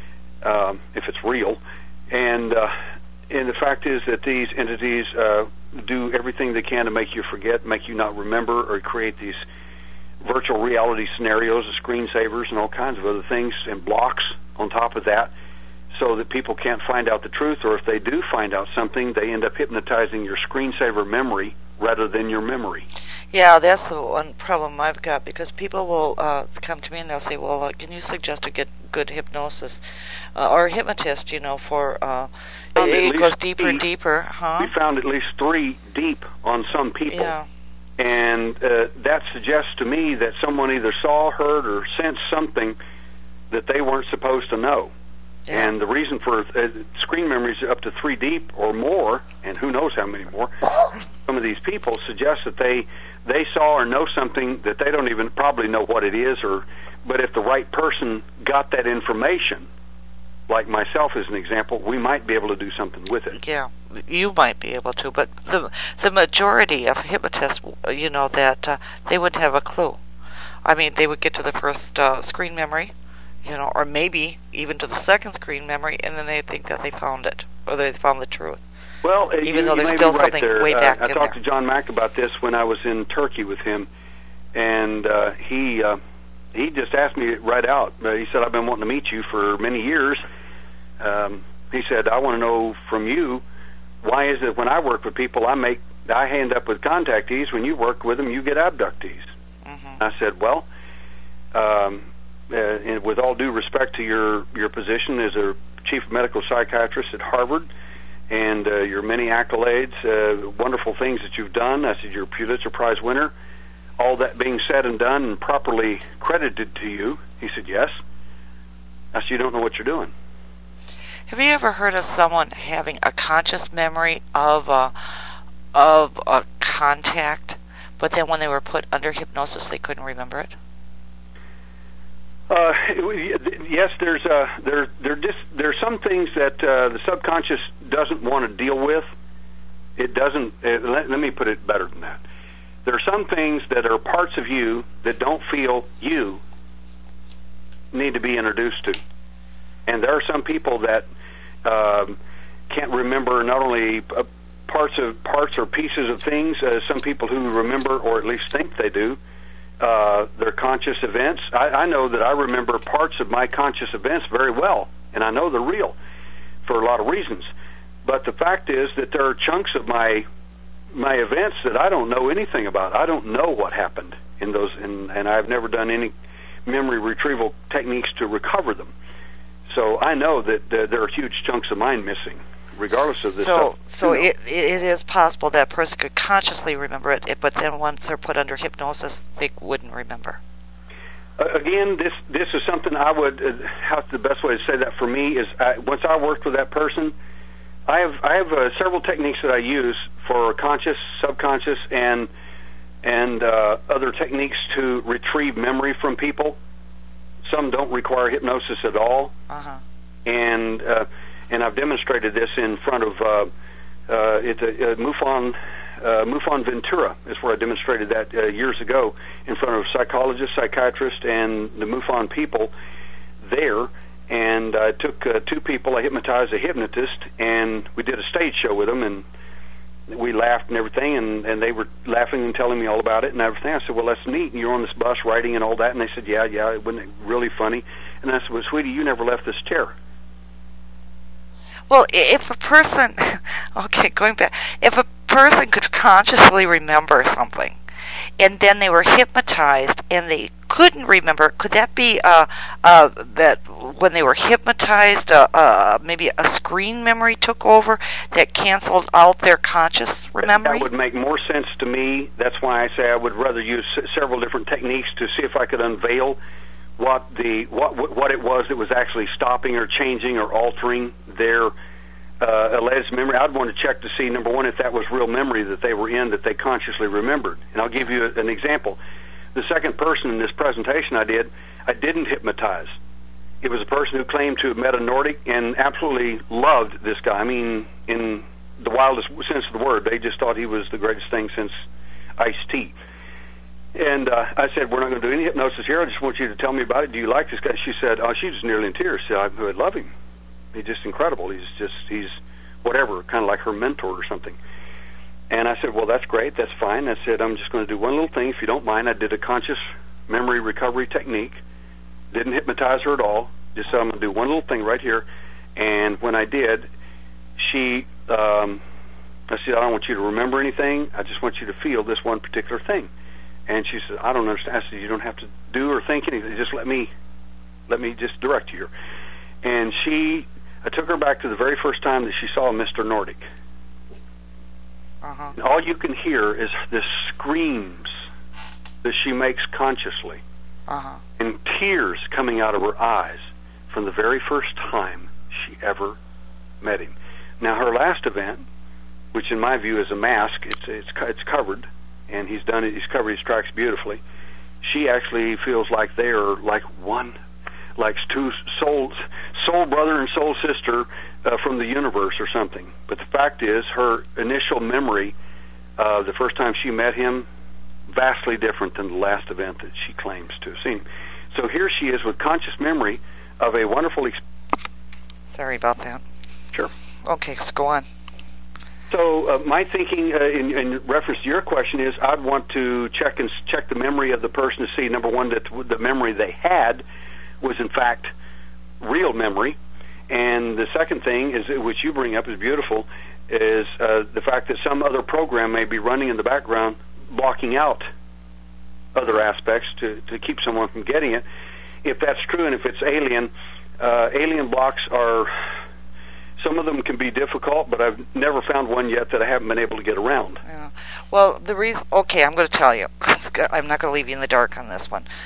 if it's real. And the fact is that these entities do everything they can to make you forget, make you not remember, or create these virtual reality scenarios, screensavers, and all kinds of other things, and blocks on top of that, so that people can't find out the truth, or if they do find out something, they end up hypnotizing your screensaver memory rather than your memory. Yeah, that's the one problem I've got, because people will come to me and they'll say, well, can you suggest a good hypnosis or a hypnotist, for it goes deeper and deeper, huh? We found at least 3 deep on some people. Yeah. And that suggests to me that someone either saw, heard, or sensed something that they weren't supposed to know. Yeah. And the reason for screen memories up to 3 deep or more, and who knows how many more, some of these people suggest that they saw or know something that they don't even probably know what it is, but if the right person got that information, like myself as an example, we might be able to do something with it. Yeah, you might be able to, but the majority of hypnotists, that they wouldn't have a clue. I mean, they would get to the first screen memory, or maybe even to the second screen memory, and then they think that they found it, or they found the truth. Well, even though there's still something way back in there. I talked to John Mack about this when I was in Turkey with him, and he he just asked me right out. He said, I've been wanting to meet you for many years. He said, I want to know from you, why is it when I work with people, I end up with contactees. When you work with them, you get abductees. Mm-hmm. I said, well, and with all due respect to your position as a chief medical psychiatrist at Harvard, and your many accolades, wonderful things that you've done. I said, you're a Pulitzer Prize winner. All that being said and done and properly credited to you. He said, yes. I said, you don't know what you're doing. Have you ever heard of someone having a conscious memory of a contact, but then when they were put under hypnosis, they couldn't remember it? Yes, there's some things that the subconscious doesn't want to deal with. It doesn't. Let me put it better than that. There are some things that are parts of you that don't feel you need to be introduced to, and there are some people that can't remember not only parts or pieces of things. Some people who remember, or at least think they do, their conscious events. I know that I remember parts of my conscious events very well, and I know they're real for a lot of reasons. But the fact is that there are chunks of my events that I don't know anything about. I don't know what happened in those, and I've never done any memory retrieval techniques to recover them. So I know that there are huge chunks of mine missing, regardless of this stuff. So it is possible that a person could consciously remember it, but then once they're put under hypnosis, they wouldn't remember. Again, this is something I would. How the best way to say that for me is, once I worked with that person, I have several techniques that I use for conscious, subconscious, and other techniques to retrieve memory from people. Some don't require hypnosis at all, and I've demonstrated this in front of MUFON Ventura is where I demonstrated that years ago in front of psychologists, psychiatrists, and the MUFON people there. And I took two people. I hypnotized a hypnotist, and we did a stage show with them, and we laughed and everything, and they were laughing and telling me all about it and everything. I said, well, that's neat. And you're on this bus writing and all that. And they said, yeah, it wasn't really funny. And I said, well, sweetie, you never left this chair. Well, if a person, going back, if a person could consciously remember something, and then they were hypnotized and they couldn't remember, could that be that when they were hypnotized, maybe a screen memory took over that canceled out their conscious memory? That would make more sense to me. That's why I say I would rather use several different techniques to see if I could unveil what it was that was actually stopping or changing or altering their alleged memory. I'd want to check to see, number one, if that was real memory that they were in that they consciously remembered. And I'll give you an example. The second person in this presentation I didn't hypnotize. It was a person who claimed to have met a Nordic and absolutely loved this guy. I mean, in the wildest sense of the word. They just thought he was the greatest thing since iced tea. And I said, we're not going to do any hypnosis here. I just want you to tell me about it. Do you like this guy? She said, she was nearly in tears. She said, I would love him. He's just incredible. He's whatever, kind of like her mentor or something. And I said, well, that's great. That's fine. I said, I'm just going to do one little thing, if you don't mind. I did a conscious memory recovery technique. Didn't hypnotize her at all. Just said, I'm going to do one little thing right here. And when I did, I said, I don't want you to remember anything. I just want you to feel this one particular thing. And she said, I don't understand. I said, you don't have to do or think anything. Just let me just direct you here. And I took her back to the very first time that she saw Mr. Nordic. And all you can hear is the screams that she makes consciously, and tears coming out of her eyes from the very first time she ever met him. Now, her last event, which in my view is a mask, it's covered, and he's done it. He's covered his tracks beautifully. She actually feels like they are like one, like two soul brother and soul sister from the universe or something. But the fact is, her initial memory, the first time she met him, vastly different than the last event that she claims to have seen. So here she is with conscious memory of a wonderful experience. Sorry about that. Sure. Okay, so go on. So my thinking in reference to your question is I'd want to check the memory of the person to see, number one, that the memory they had was in fact real memory. And the second thing, is, which you bring up is beautiful, is the fact that some other program may be running in the background blocking out other aspects to keep someone from getting it. If that's true, and if it's alien blocks are... Some of them can be difficult, but I've never found one yet that I haven't been able to get around. Yeah. Well, the reason... Okay, I'm going to tell you. I'm not going to leave you in the dark on this one.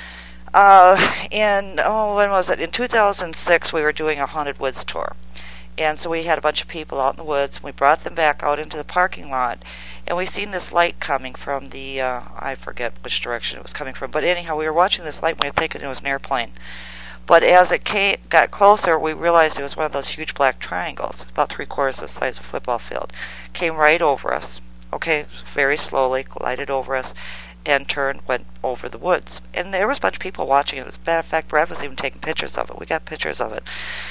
When was it? In 2006, we were doing a Haunted Woods tour. And so we had a bunch of people out in the woods, and we brought them back out into the parking lot. And we seen this light coming from the... I forget which direction it was coming from. But anyhow, we were watching this light, and we were thinking it was an airplane. But as it got closer, we realized it was one of those huge black triangles, about 3/4 the size of a football field. Came right over us, okay, very slowly, glided over us, and went over the woods. And there was a bunch of people watching it. As a matter of fact, Brad was even taking pictures of it. We got pictures of it.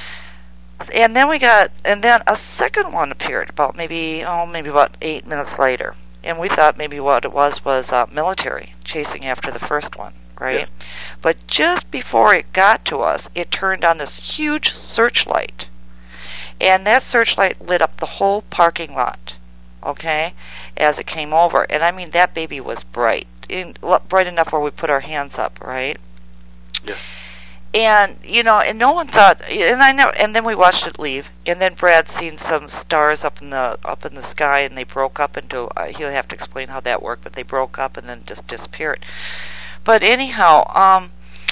And then a second one appeared maybe about 8 minutes later. And we thought maybe what it was military chasing after the first one. Right? Yeah. But just before it got to us, it turned on this huge searchlight. And that searchlight lit up the whole parking lot, okay, as it came over. And I mean, that baby was bright enough where we put our hands up, right? Yeah. And, and no one thought, and then we watched it leave. And then Brad seen some stars up in the sky, and they broke up into, he'll have to explain how that worked, but they broke up and then just disappeared. But anyhow,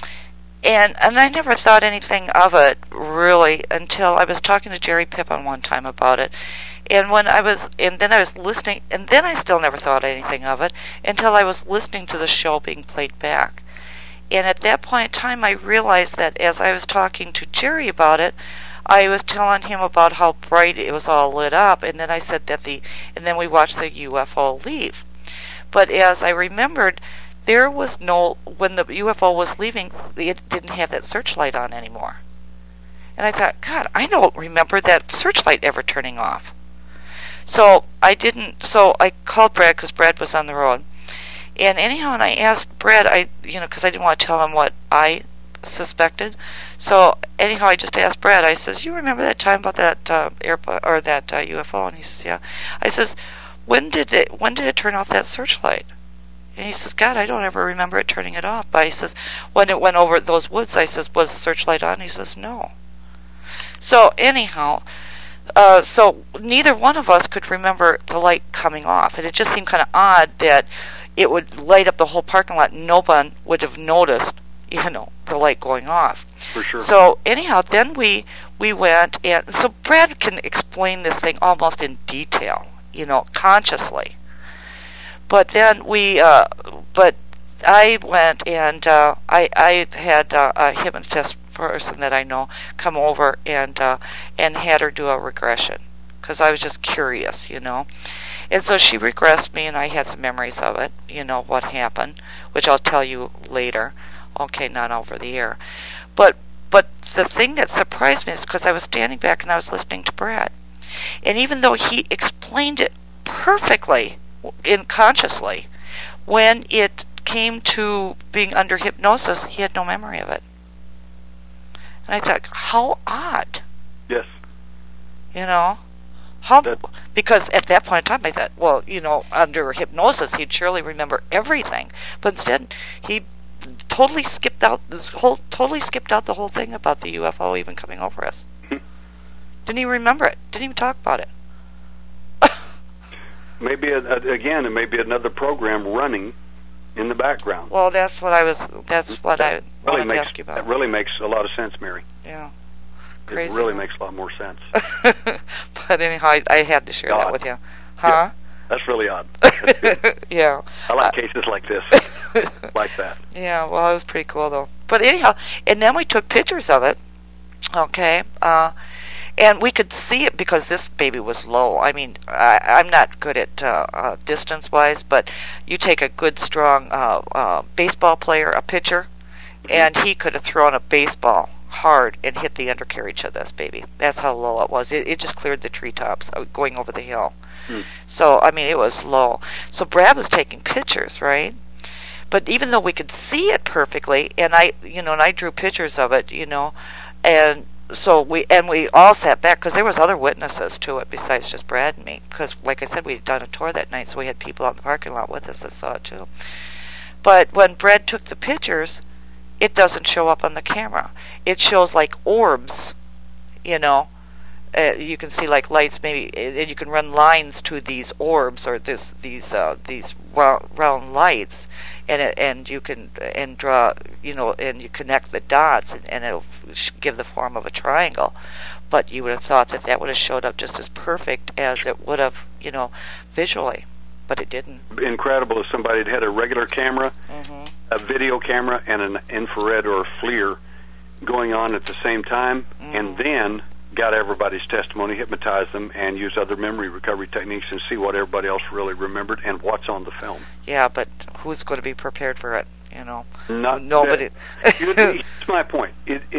and I never thought anything of it really until I was talking to Jerry Pippin one time about it, and then I was listening, and then I still never thought anything of it until I was listening to the show being played back, and at that point in time I realized that as I was talking to Jerry about it, I was telling him about how bright it was all lit up, and then I said and then we watched the UFO leave, but as I remembered. There was when the UFO was leaving, it didn't have that searchlight on anymore. And I thought, God, I don't remember that searchlight ever turning off. So I called Brad because Brad was on the road. And anyhow, and I asked Brad, because I didn't want to tell him what I suspected. So anyhow, I just asked Brad, I says, you remember that time about that airplane or that UFO? And he says, yeah. I says, when did it turn off that searchlight? And he says, God, I don't ever remember it turning it off. But he says, when it went over those woods, I says, was the searchlight on? He says, no. So anyhow, so neither one of us could remember the light coming off. And it just seemed kind of odd that it would light up the whole parking lot and no one would have noticed, the light going off. For sure. So anyhow, then we went, and so Brad can explain this thing almost in detail, consciously. But then I went and I had a hypnotist person that I know come over and had her do a regression because I was just curious, And so she regressed me, and I had some memories of it, what happened, which I'll tell you later. Okay, not over the air. But the thing that surprised me is because I was standing back and I was listening to Brad, and even though he explained it perfectly. Consciously, when it came to being under hypnosis, he had no memory of it. And I thought, how odd. Yes. Because at that point in time I thought, well, under hypnosis he'd surely remember everything. But instead he totally skipped out the whole thing about the UFO even coming over us. Didn't even remember it. Didn't even talk about it. Maybe again, it may be another program running in the background. Well, that's what I wanted to ask you about. That really makes a lot of sense, Mary. Yeah, crazy. It really makes a lot more sense. But anyhow, I had to share that with you, huh? Yeah, that's really odd. Yeah, I like cases like this, like that. Yeah, well, it was pretty cool though. But anyhow, and then we took pictures of it. Okay. And we could see it because this baby was low. I mean, I'm not good at distance-wise, but you take a good, strong baseball player, a pitcher, and he could have thrown a baseball hard and hit the undercarriage of this baby. That's how low it was. It just cleared the treetops going over the hill. So, I mean, it was low. So Brad was taking pictures, right? But even though we could see it perfectly, and I drew pictures of it, and so we all sat back because there was other witnesses to it besides just Brad and me. Because, like I said, we'd done a tour that night, so we had people out in the parking lot with us that saw it too. But when Brad took the pictures, it doesn't show up on the camera. It shows like orbs, you can see like lights maybe, and you can run lines to these orbs or these round lights, and you can draw, and you connect the dots, and it'll give the form of a triangle. But you would have thought that would have showed up just as perfect as it would have, visually. But it didn't. Incredible if somebody had a regular camera, a video camera, and an infrared or a FLIR going on at the same time, and then got everybody's testimony, hypnotized them, and used other memory recovery techniques and see what everybody else really remembered and what's on the film. Yeah, but who's going to be prepared for it? Nobody. Here's my point.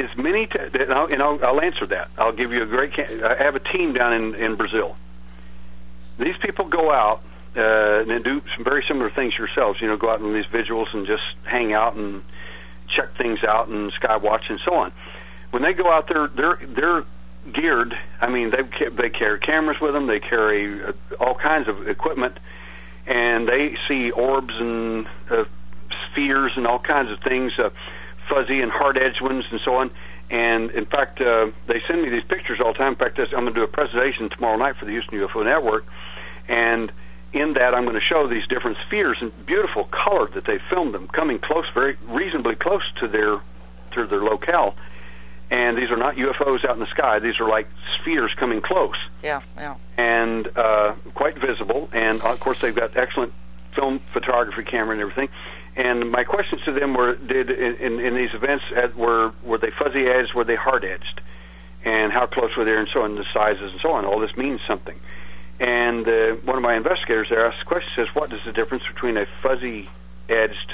I'll answer that. I'll give you I have a team down in Brazil. These people go out and do some very similar things yourselves. Go out on these visuals and just hang out and check things out and skywatch and so on. When they go out there, they're geared. I mean, they carry cameras with them. They carry all kinds of equipment, and they see orbs and spheres and all kinds of things, fuzzy and hard-edged ones and so on. And, in fact, they send me these pictures all the time. In fact, I'm going to do a presentation tomorrow night for the Houston UFO Network, and in that I'm going to show these different spheres and beautiful color that they filmed them, coming close, very reasonably close to their locale. And these are not UFOs out in the sky. These are like spheres coming close. Yeah. And quite visible. And, of course, they've got excellent film photography camera and everything. And my questions to them were, in these events, were they fuzzy-edged, were they hard-edged? And how close were they, and so on, the sizes and so on. All this means something. And one of my investigators there asked the question, says, what is the difference between a fuzzy-edged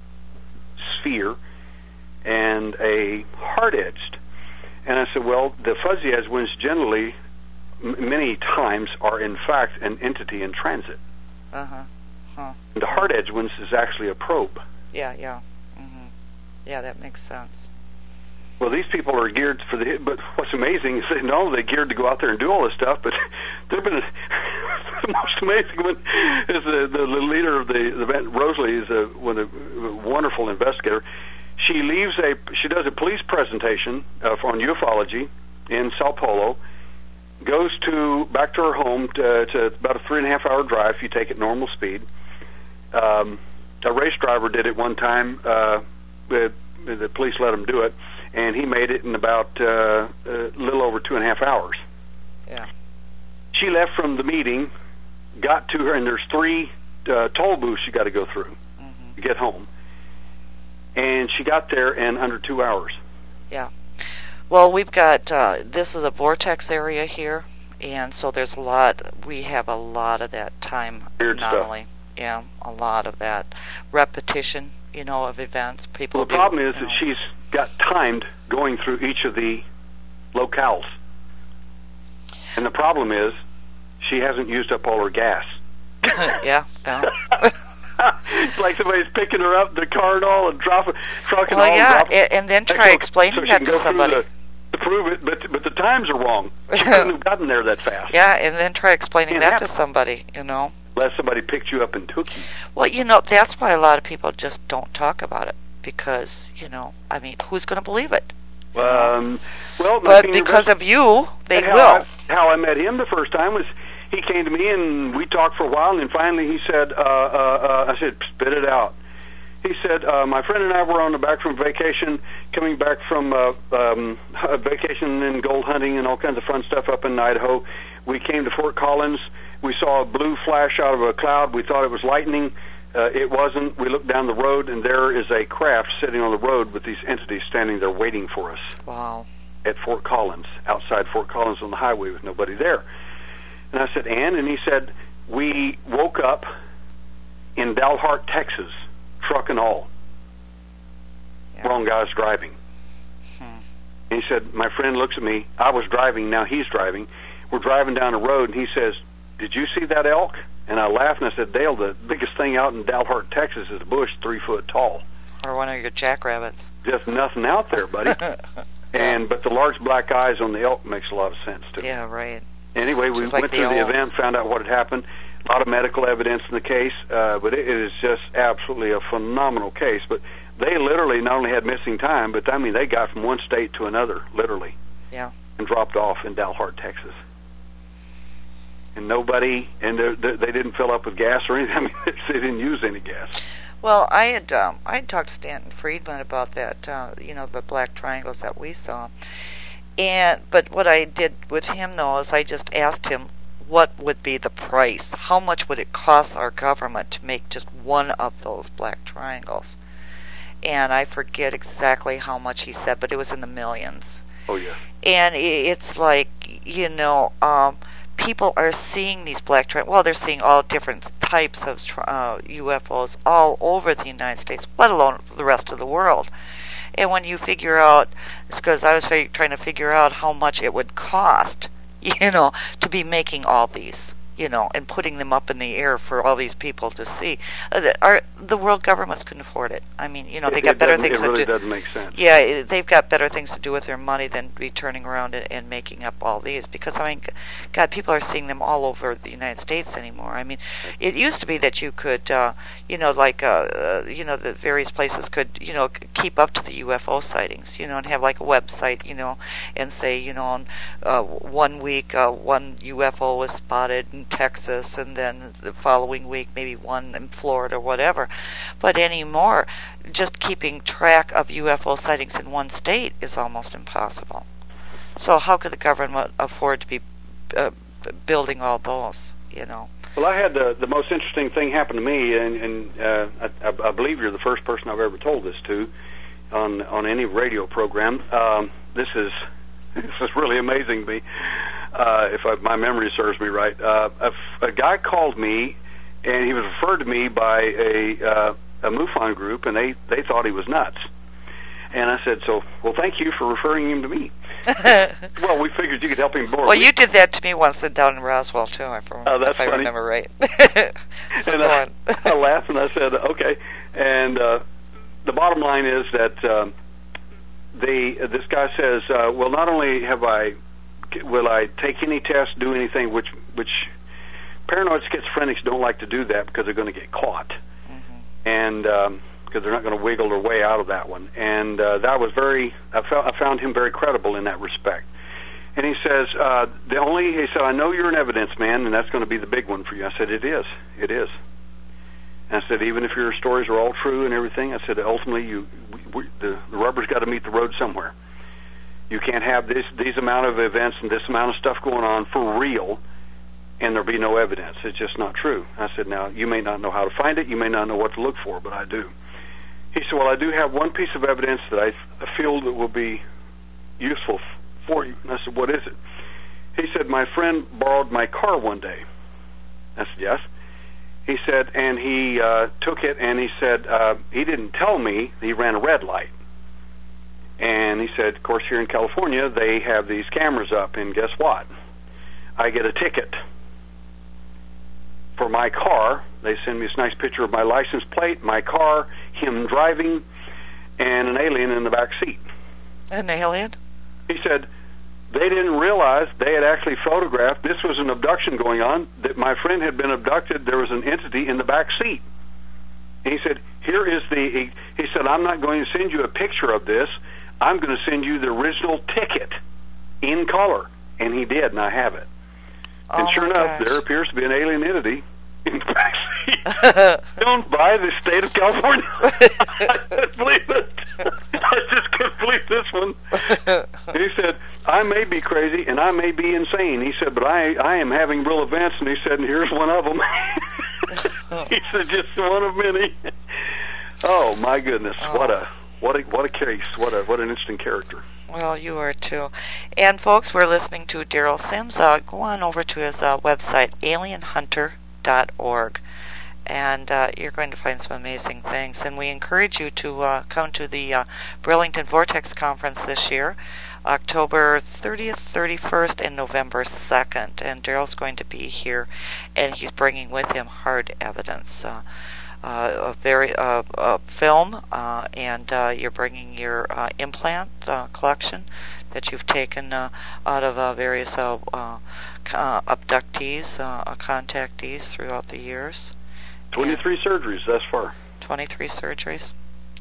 sphere and a hard-edged? And I said, well, the fuzzy-edged ones generally, many times, are in fact an entity in transit. And the hard-edged ones is actually a probe. Yeah. Yeah, that makes sense. Well, these people are geared for but what's amazing is they're geared to go out there and do all this stuff, but they've been the most amazing one is the leader of the event. Rosalie is a wonderful investigator. She does a police presentation on ufology in Sao Paulo, goes back to her home to about a 3.5-hour drive if you take it normal speed. A race driver did it one time. The police let him do it, and he made it in about a little over 2.5 hours. Yeah. She left from the meeting, got to her, and there's 3 toll booths you got to go through to get home. And she got there in under 2 hours. Yeah. Well, we've got, this is a vortex area here, and so we have a lot of that time anomaly. Yeah, a lot of that repetition, of events. The problem is that she's got timed going through each of the locales. And the problem is she hasn't used up all her gas. Yeah. It's like somebody's picking her up in the car and all and trucking all. Yeah, and then try explaining that to somebody. To prove it, but the times are wrong. She couldn't have gotten there that fast. Yeah, and then try explaining that to somebody, Unless somebody picked you up and took you. Well, that's why a lot of people just don't talk about it, because, who's going to believe it? But because of you, they will. How I met him the first time was he came to me and we talked for a while, and then finally he said, I said, spit it out. He said, my friend and I were on the back from vacation, coming back from a vacation and gold hunting and all kinds of fun stuff up in Idaho. We came to Fort Collins. We saw a blue flash out of a cloud. We thought it was lightning. It wasn't. We looked down the road, and there is a craft sitting on the road with these entities standing there waiting for us. Wow. At Fort Collins, outside Fort Collins on the highway with nobody there. And I said, and he said, we woke up in Dalhart, Texas, truck and all. Yeah. Wrong guys driving. And he said, my friend looks at me. I was driving. Now he's driving. We're driving down the road, and he says, did you see that elk? And I laughed, and I said, Dale, the biggest thing out in Dalhart, Texas is a bush 3 foot tall. Or one of your jackrabbits. Just nothing out there, buddy. But the large black eyes on the elk makes a lot of sense, too. Yeah, right. Anyway, we went through the event, found out what had happened. A lot of medical evidence in the case, but it is just absolutely a phenomenal case. But they literally not only had missing time, but I mean they got from one state to another, literally. Yeah. And dropped off in Dalhart, Texas. And nobody, and they didn't fill up with gas or anything. I mean, they didn't use any gas. Well, I had talked to Stanton Friedman about that, the black triangles that we saw. But what I did with him, though, is I just asked him what would be the price. How much would it cost our government to make just one of those black triangles? And I forget exactly how much he said, but it was in the millions. Oh, yeah. And it's like, people are seeing these black triangles. Well, they're seeing all different types of UFOs all over the United States, let alone the rest of the world. And when you figure out, it's because I was trying to figure out how much it would cost, to be making all these, and putting them up in the air for all these people to see. The world governments couldn't afford it. I mean, they got better things to do. It really doesn't make sense. Yeah, they've got better things to do with their money than be turning around and making up all these. Because, I mean, God, people are seeing them all over the United States anymore. I mean, it used to be that you could, the various places could, keep up to the UFO sightings, and have like a website, and say, on 1 week, one UFO was spotted in Texas, and then the following week maybe one in Florida or whatever. But anymore, just keeping track of UFO sightings in one state is almost impossible. So how could the government afford to be building all those, Well, I had the most interesting thing happen to me, and I believe you're the first person I've ever told this to on any radio program. This is really amazing to me. If my memory serves me right, a guy called me, and he was referred to me by a MUFON group, and they thought he was nuts. And I said, well, thank you for referring him to me. Well, we figured you could help him more. Well, you did that to me once down in Roswell, too, if that's I funny. Remember right. So and I laughed, and I said, okay. And the bottom line is that this guy says, well, not only will I take any test, do anything, which paranoid schizophrenics don't like to do that because they're going to get caught. Mm-hmm. And because they're not going to wiggle their way out of that one. And that was I found him very credible in that respect. And he says, he said, I know you're an evidence man, and that's going to be the big one for you. I said, it is. And I said, even if your stories are all true and everything, I said, ultimately, the rubber's got to meet the road somewhere. You can't have these amount of events and this amount of stuff going on for real, and there'll be no evidence. It's just not true. I said, now, you may not know how to find it, you may not know what to look for, but I do. He said, well, I do have one piece of evidence that I feel that will be useful for you. And I said, what is it? He said, my friend borrowed my car one day. I said, yes. He said, and he took it, and he said, he didn't tell me he ran a red light. And he said, of course, here in California, they have these cameras up, and guess what? I get a ticket for my car. They send me this nice picture of my license plate, my car, him driving, and an alien in the back seat. An alien? He said they didn't realize they had actually photographed. This was an abduction going on, that my friend had been abducted. There was an entity in the back seat. And he said, he said, I'm not going to send you a picture of this. I'm going to send you the original ticket in color. And he did, and I have it. And sure enough, there appears to be an alien entity in the back seat owned by the state of California. I couldn't believe it. I just couldn't believe this one. And he said, I may be crazy and I may be insane. He said, but I am having real events. And he said, and here's one of them. He said, just one of many. Oh my goodness! Oh. What a case! What an interesting character. Well, you are too. And folks, we're listening to Daryl Sims. Go on over to his website, alienhunter.org, and you're going to find some amazing things. And we encourage you to come to the Burlington Vortex Conference this year, October 30th, 31st, and November 2nd. And Daryl's going to be here, and he's bringing with him hard evidence. A film, and you're bringing your implant collection that you've taken out of various abductees, contactees throughout the years. 23 surgeries thus far. 23 surgeries.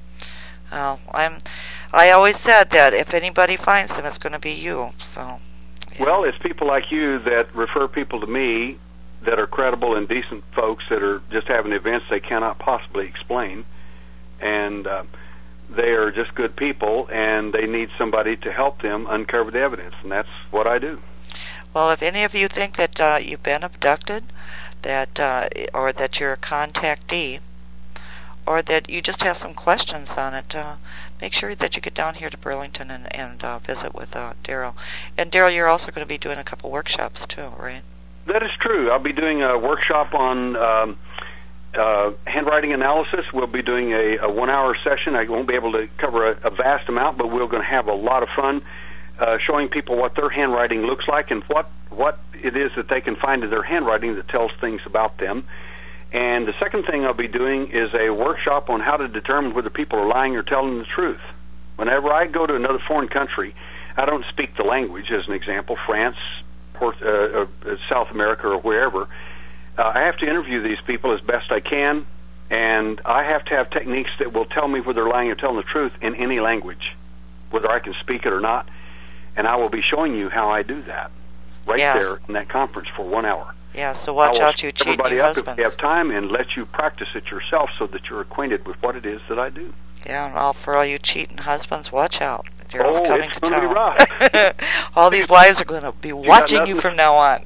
I always said that if anybody finds them, it's going to be you. So. Yeah. Well, it's people like you that refer people to me that are credible and decent folks that are just having events they cannot possibly explain, and they are just good people, and they need somebody to help them uncover the evidence, and that's what I do. Well, if any of you think that you've been abducted, that or that you're a contactee, or that you just have some questions on it, make sure that you get down here to Burlington and visit with Daryl. And Daryl, you're also going to be doing a couple workshops too, right? That is true. I'll be doing a workshop on handwriting analysis. We'll be doing a 1-hour session. I won't be able to cover a vast amount, but we're going to have a lot of fun showing people what their handwriting looks like and what it is that they can find in their handwriting that tells things about them. And the second thing I'll be doing is a workshop on how to determine whether people are lying or telling the truth. Whenever I go to another foreign country, I don't speak the language, as an example, France, South America, or wherever. I have to interview these people as best I can, and I have to have techniques that will tell me whether they're lying or telling the truth in any language, whether I can speak it or not. And I will be showing you how I do that there in that conference for 1 hour. Yeah, so watch out, you cheating everybody husbands. Up if you have time, and let you practice it yourself so that you're acquainted with what it is that I do. Yeah, and for all you cheating husbands, watch out. Daryl's coming it's to going town. to be rough. All these wives are going to be watching you from now on.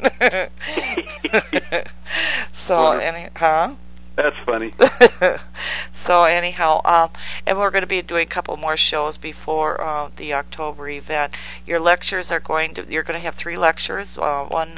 That's funny. So anyhow, and we're going to be doing a couple more shows before the October event. Your lectures are you're going to have 3 lectures, one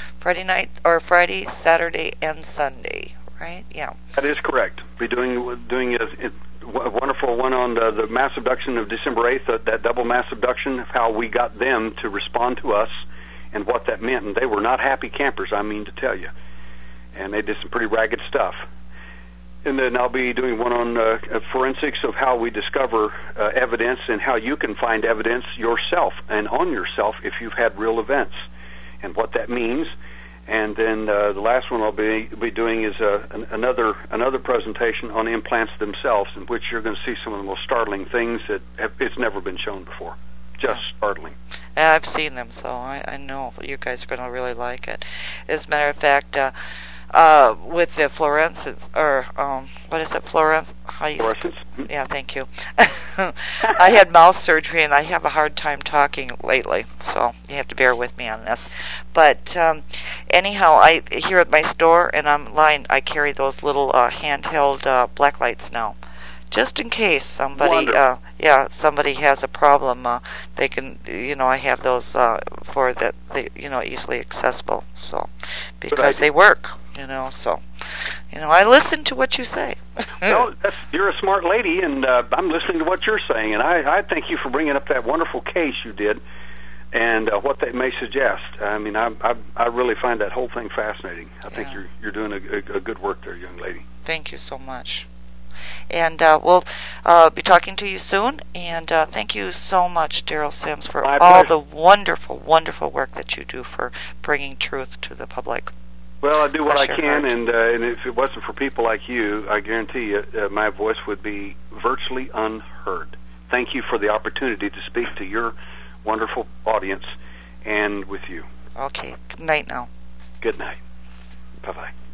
Friday, Saturday, and Sunday, right? Yeah. That is correct. We're doing a wonderful one on the mass abduction of December 8th, that double mass abduction, of how we got them to respond to us and what that meant. And they were not happy campers, I mean to tell you. And they did some pretty ragged stuff. And then I'll be doing one on forensics of how we discover evidence and how you can find evidence yourself and on yourself if you've had real events and what that means. And then the last one I'll be doing is another presentation on implants themselves, in which you're going to see some of the most startling things that it's never been shown before. Just startling. I've seen them, so I know you guys are going to really like it. As a matter of fact, with the fluorescence, or what is it, fluorescence? Yeah, thank you. I had mouth surgery, and I have a hard time talking lately, so you have to bear with me on this. But anyhow, here at my store and online, I carry those little handheld black lights now, just in case somebody, somebody has a problem. They can, I have those for that, easily accessible. So because they work. So, I listen to what you say. No, you're a smart lady, and I'm listening to what you're saying, and I thank you for bringing up that wonderful case you did, and what that may suggest. I mean, I really find that whole thing fascinating. I think you're doing a good work there, young lady. Thank you so much. And we'll be talking to you soon, and thank you so much, Daryl Sims, for all the wonderful, wonderful work that you do for bringing truth to the public. Well, I do what I can, and if it wasn't for people like you, I guarantee you my voice would be virtually unheard. Thank you for the opportunity to speak to your wonderful audience and with you. Okay. Good night now. Good night. Bye-bye.